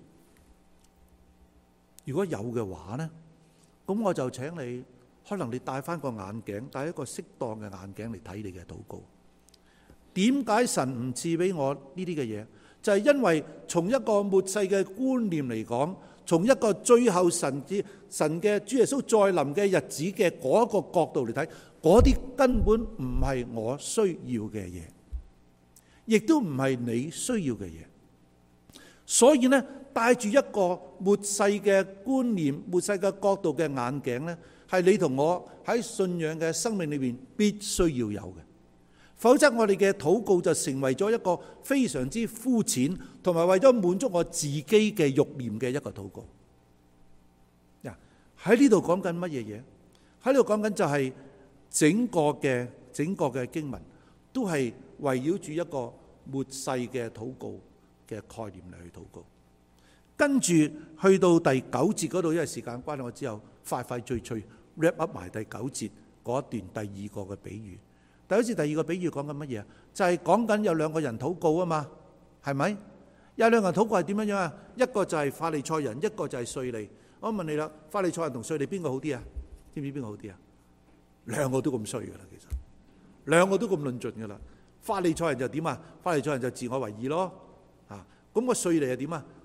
如果有嘅話呢，咁我就請你，可能你戴翻個眼鏡，戴一個適當嘅眼鏡嚟睇你嘅禱告。點解神唔賜俾我呢啲嘅嘢？就係因為從一個末世嘅觀念嚟講，從一個最後神嘅主耶穌再臨嘅日子嘅嗰一個角度嚟睇，嗰啲根本唔係我需要嘅嘢，亦都唔係你需要嘅嘢。所以呢，帶住一個末世嘅觀念、末世嘅角度嘅眼鏡呢，係你同我喺信仰嘅生命裏邊必須要有嘅。否則我哋嘅禱告就成為咗一個非常之膚淺，同埋為咗滿足我自己嘅慾念嘅一個禱告。喺呢度講緊乜嘢嘢？喺呢度講緊就係整個嘅經文都係圍繞住一個末世嘅禱告嘅概念嚟去禱告。跟住去到第9節嗰度，因為時間關係，我之後快脆 wrap up 埋第9節嗰一段第二個嘅比喻。第一節第二個比喻講緊乜嘢？就係講緊有兩個人禱告啊嘛，係咪？有兩個人禱告係點樣樣啊？一個就係法利賽人，一個就係稅吏。我問你啦，法利賽人同稅吏邊個好啲啊？知唔知邊個好啲啊？兩個都咁衰噶啦，其實兩個都咁論盡噶啦。法利賽人就點啊？法利賽人就自我為義咯。咁個稅吏係點啊？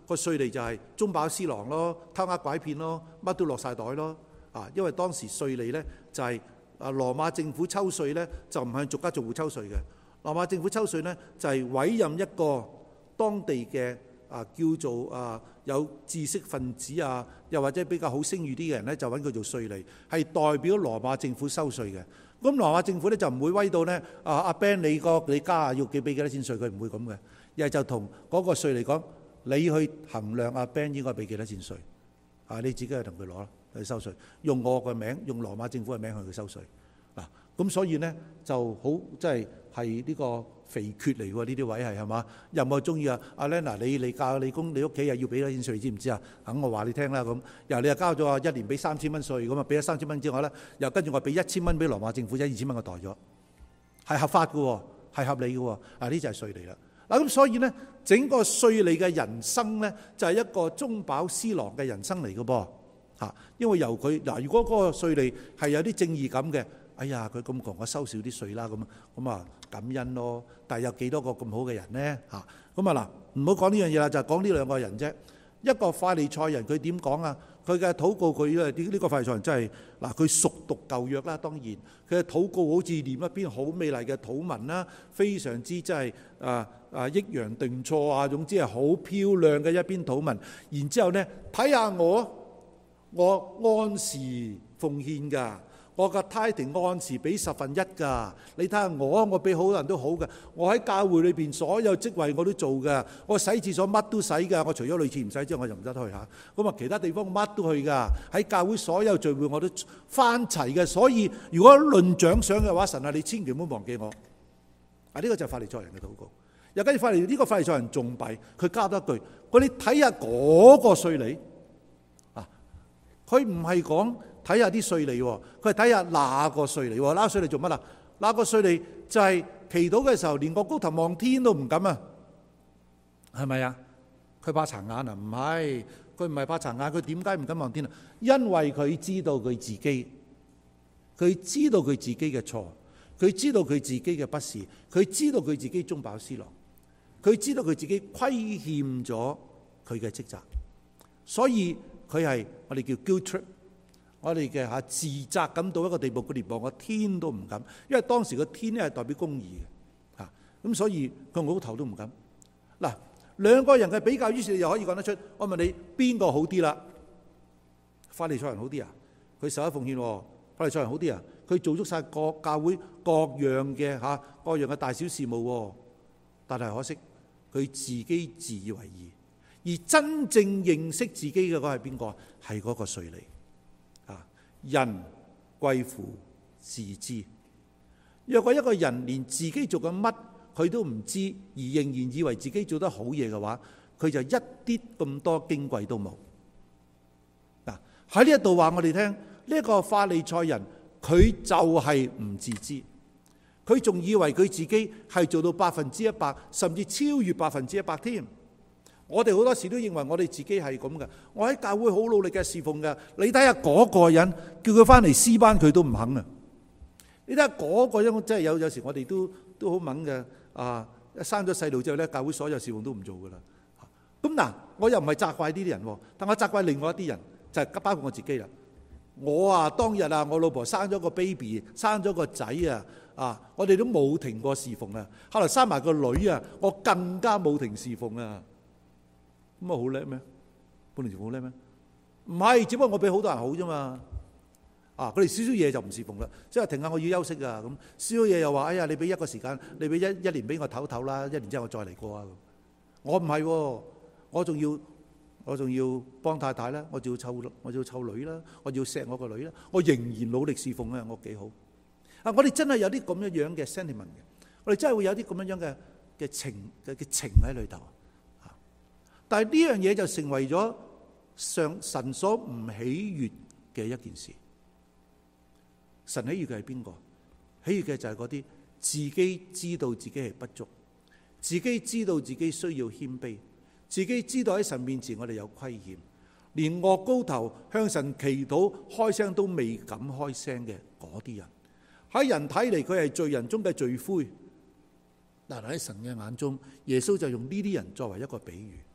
個稅吏就係中飽私囊咯，偷呃拐騙咯，乜都落晒袋咯。因為當時稅吏呢，就係羅馬政府抽稅呢，就唔係逐家逐戶抽稅嘅。羅馬政府抽稅呢，就係委任一個當地嘅叫做有知識分子啊，又或者比較好聲譽啲嘅人呢，就揾佢做稅吏，係代表羅馬政府收稅嘅。咁羅馬政府呢，就唔會威到呢，阿 Ben 你家要俾幾多錢稅，佢唔會咁嘅。而係就同嗰個稅吏講，你去衡量阿 Ben 應該俾幾多錢稅，你自己去同佢攞啦，去收稅，用我個名，用羅馬政府嘅名去收稅。咁所以呢，就好，即係呢個肥缺嚟喎，呢啲位係嘛？又冇中意阿 Lena， 你教你公你屋企又要俾多錢稅，你知唔知啊？等我話你聽啦咁。又你又交咗一年俾3000蚊稅，咁啊俾咗3000蚊之後呢，又跟住我俾1000蚊俾羅馬政府，2000蚊我代咗，係合法嘅喎，係合理嘅喎。呢就係稅吏啦。咁所以呢，整個稅吏嘅人生呢，就係一個中飽私囊嘅人生嚟嘅噃。因為由佢如果嗰個稅吏係有啲正義感嘅。哎呀，佢咁窮，我收少啲稅啦，咁啊感恩咯。但係有幾多個咁好嘅人呢？咁嗱，唔好講呢樣嘢啦，就係講呢兩個人啫。一個法利賽人佢點講啊？佢嘅禱告，佢呢個法利賽人真係佢熟讀舊約啦，當然佢嘅禱告好似念一篇好美麗嘅禱文啦，非常之真係抑揚頓挫啊，總之係好漂亮嘅一篇禱文。然之後呢，睇下我按時奉獻㗎。我個 tithing 按時俾1/10㗎，你睇下我俾好多人都好嘅，我喺教會裏邊所有職位我都做嘅，我洗廁所乜都洗㗎，我除咗女廁唔洗之外我就唔得去嚇，咁啊其他地方乜都去㗎，喺教會所有聚會我都翻齊嘅，所以如果論獎賞嘅話，神啊你千祈唔好忘記我，呢個就係法利賽人嘅禱告。又跟住呢個法利賽人仲弊，佢加多一句，你睇下嗰個稅吏，佢唔係講。睇下啲稅吏，佢係睇下那個稅吏。那個稅吏做乜啊？那個稅吏就係祈禱嘅時候，連個高頭望天都唔敢啊，係咪啊？佢怕殘眼啊？唔係，佢唔係怕殘眼，佢點解唔敢望天啊？因為佢知道佢自己，佢知道佢自己嘅錯，佢知道佢自己嘅不是，佢知道佢自己中飽私囊，佢知道佢自己虧欠咗佢嘅職責，所以佢係我哋叫 guilt trip。我哋嘅自責感到一個地步，佢連望個天都唔敢，因為當時個天咧係代表公義嘅，咁所以佢我頭都唔敢。嗱，兩個人嘅比較，於是你又可以講得出。我問你邊個好啲啦？法利賽人好啲啊？佢11奉獻，法利賽人好啲啊？佢做足晒各教會各樣嘅大小事務，但係可惜佢自己自以為義，而真正認識自己嘅嗰係邊個？係嗰個稅吏。人貴乎自知。若果一個人連自己做緊乜佢都唔知，而仍然以為自己做得好嘢嘅話，佢就一啲咁多矜貴都冇。喺呢一度話我哋聽，呢一個法利賽人佢就係唔自知，佢仲以為佢自己係做到100%，甚至超越100%添。我哋好多時都認為我哋自己係咁嘅，我喺教會好努力嘅侍奉嘅。你睇下嗰個人，叫佢翻嚟詩班佢都唔肯啊！你睇下嗰個人，真係有時我哋都好猛嘅生咗細路之後咧，教會所有侍奉都唔做噶啦。咁嗱，我又唔係責怪呢啲人，但我責怪另外一啲人，就係包括我自己啦。我當日我老婆生咗個 baby， 生咗個仔我哋都冇停過侍奉啊。後來生埋個女我更加冇停侍奉啊。咁好叻咩？本嚟就好叻咩？唔係，只不過我比好多人好啫嘛。佢哋少少嘢就唔侍奉啦，即係停下我要休息啊。咁少少嘢又話，哎呀，你俾一個時間，你俾一年俾我唞唞啦，一年之後我再嚟過啊。我唔係，我仲要幫太太啦，我仲要湊女啦，我要錫我個女啦，我仍然努力侍奉啊，我幾好。我哋真係有啲咁樣嘅 sentiment 嘅，我哋真係會有啲咁樣嘅情喺裏頭。但係呢樣嘢就成為咗神所唔喜悅嘅一件事。神喜悅嘅係邊個？喜悅嘅就係嗰啲自己知道自己係不足，自己知道自己需要謙卑，自己知道喺神面前我哋有虧欠，連惡高頭向神祈禱開聲都未敢開聲嘅嗰啲人，喺人睇嚟佢係罪人中嘅罪魁，但係喺神嘅眼中，耶穌就用呢啲人作為一個比喻。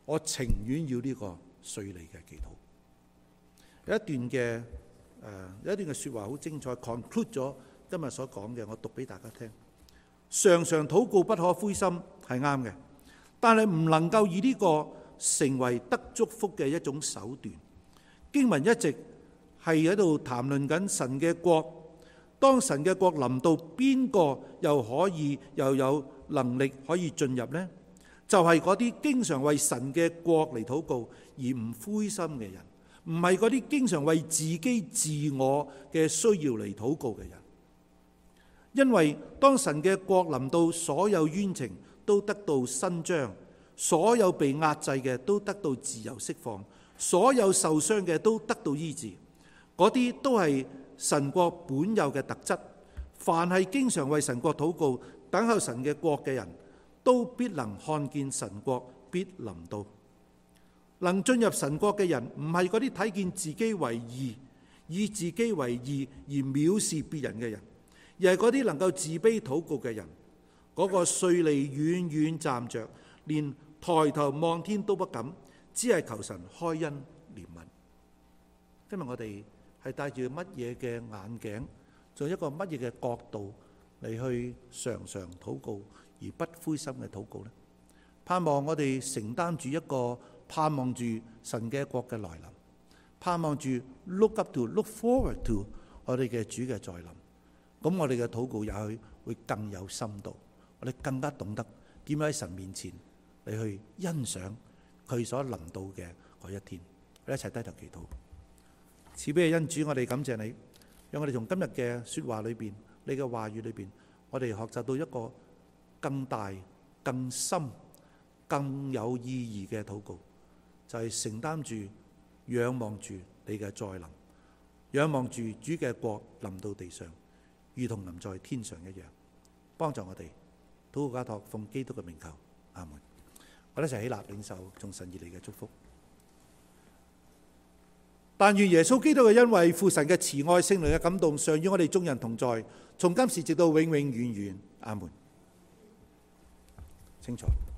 我情願要呢個稅吏嘅祈禱。有一段嘅說話好精彩 ，conclude 咗今日所講嘅，我讀俾大家聽。常常禱告不可灰心係啱嘅，但係唔能夠以呢個成為得祝福嘅一種手段。經文一直係喺度談論緊神嘅國，當神嘅國臨到，邊個又有能力可以進入呢？就係嗰啲經常為神嘅國嚟禱告而唔灰心嘅人，唔係嗰啲經常為自己自我嘅需要嚟禱告嘅人。因為當神嘅國臨到，所有冤情都得到伸張，所有被壓制嘅都得到自由釋放，所有受傷嘅都得到醫治。嗰啲都係神國本有嘅特質。凡係經常為神國禱告、等候神嘅國嘅人，都必能看見神國必臨到。能進入神國嘅人，唔係嗰啲睇見自己為義、以自己為義而藐視別人嘅人，而係嗰啲能夠自卑禱告嘅人。嗰個稅吏遠遠站着，連抬頭望天都不敢，只係求神開恩憐憫。今日我哋係帶住乜嘢嘅眼鏡，做一個乜嘢嘅角度嚟去常常禱告而不灰心嘅禱告呢？盼望我哋承擔住一個盼望住神嘅國嘅來臨，盼望住 look forward to 我哋嘅主嘅再臨。咁我哋嘅禱告也許會更有深度，我哋更加懂得點樣喺神面前嚟去欣賞佢所臨到嘅嗰一天。我哋一齊低頭祈禱。慈悲嘅恩主，我哋感謝你，讓我哋從今日嘅說話裏邊，你嘅話語裏邊，我哋學習到一個更大、更深、更有意義嘅禱告，就係承擔住、仰望住你嘅再臨，仰望住主嘅國臨到地上，如同臨在天上一樣。幫助我哋，禱告交託，奉基督嘅名求，阿門。我哋一齊起立領受從神而嚟嘅祝福。但願耶穌基督嘅恩惠、父神嘅慈愛、聖靈嘅感動，常與我哋眾人同在，從今時直到永永遠遠。阿門。清楚。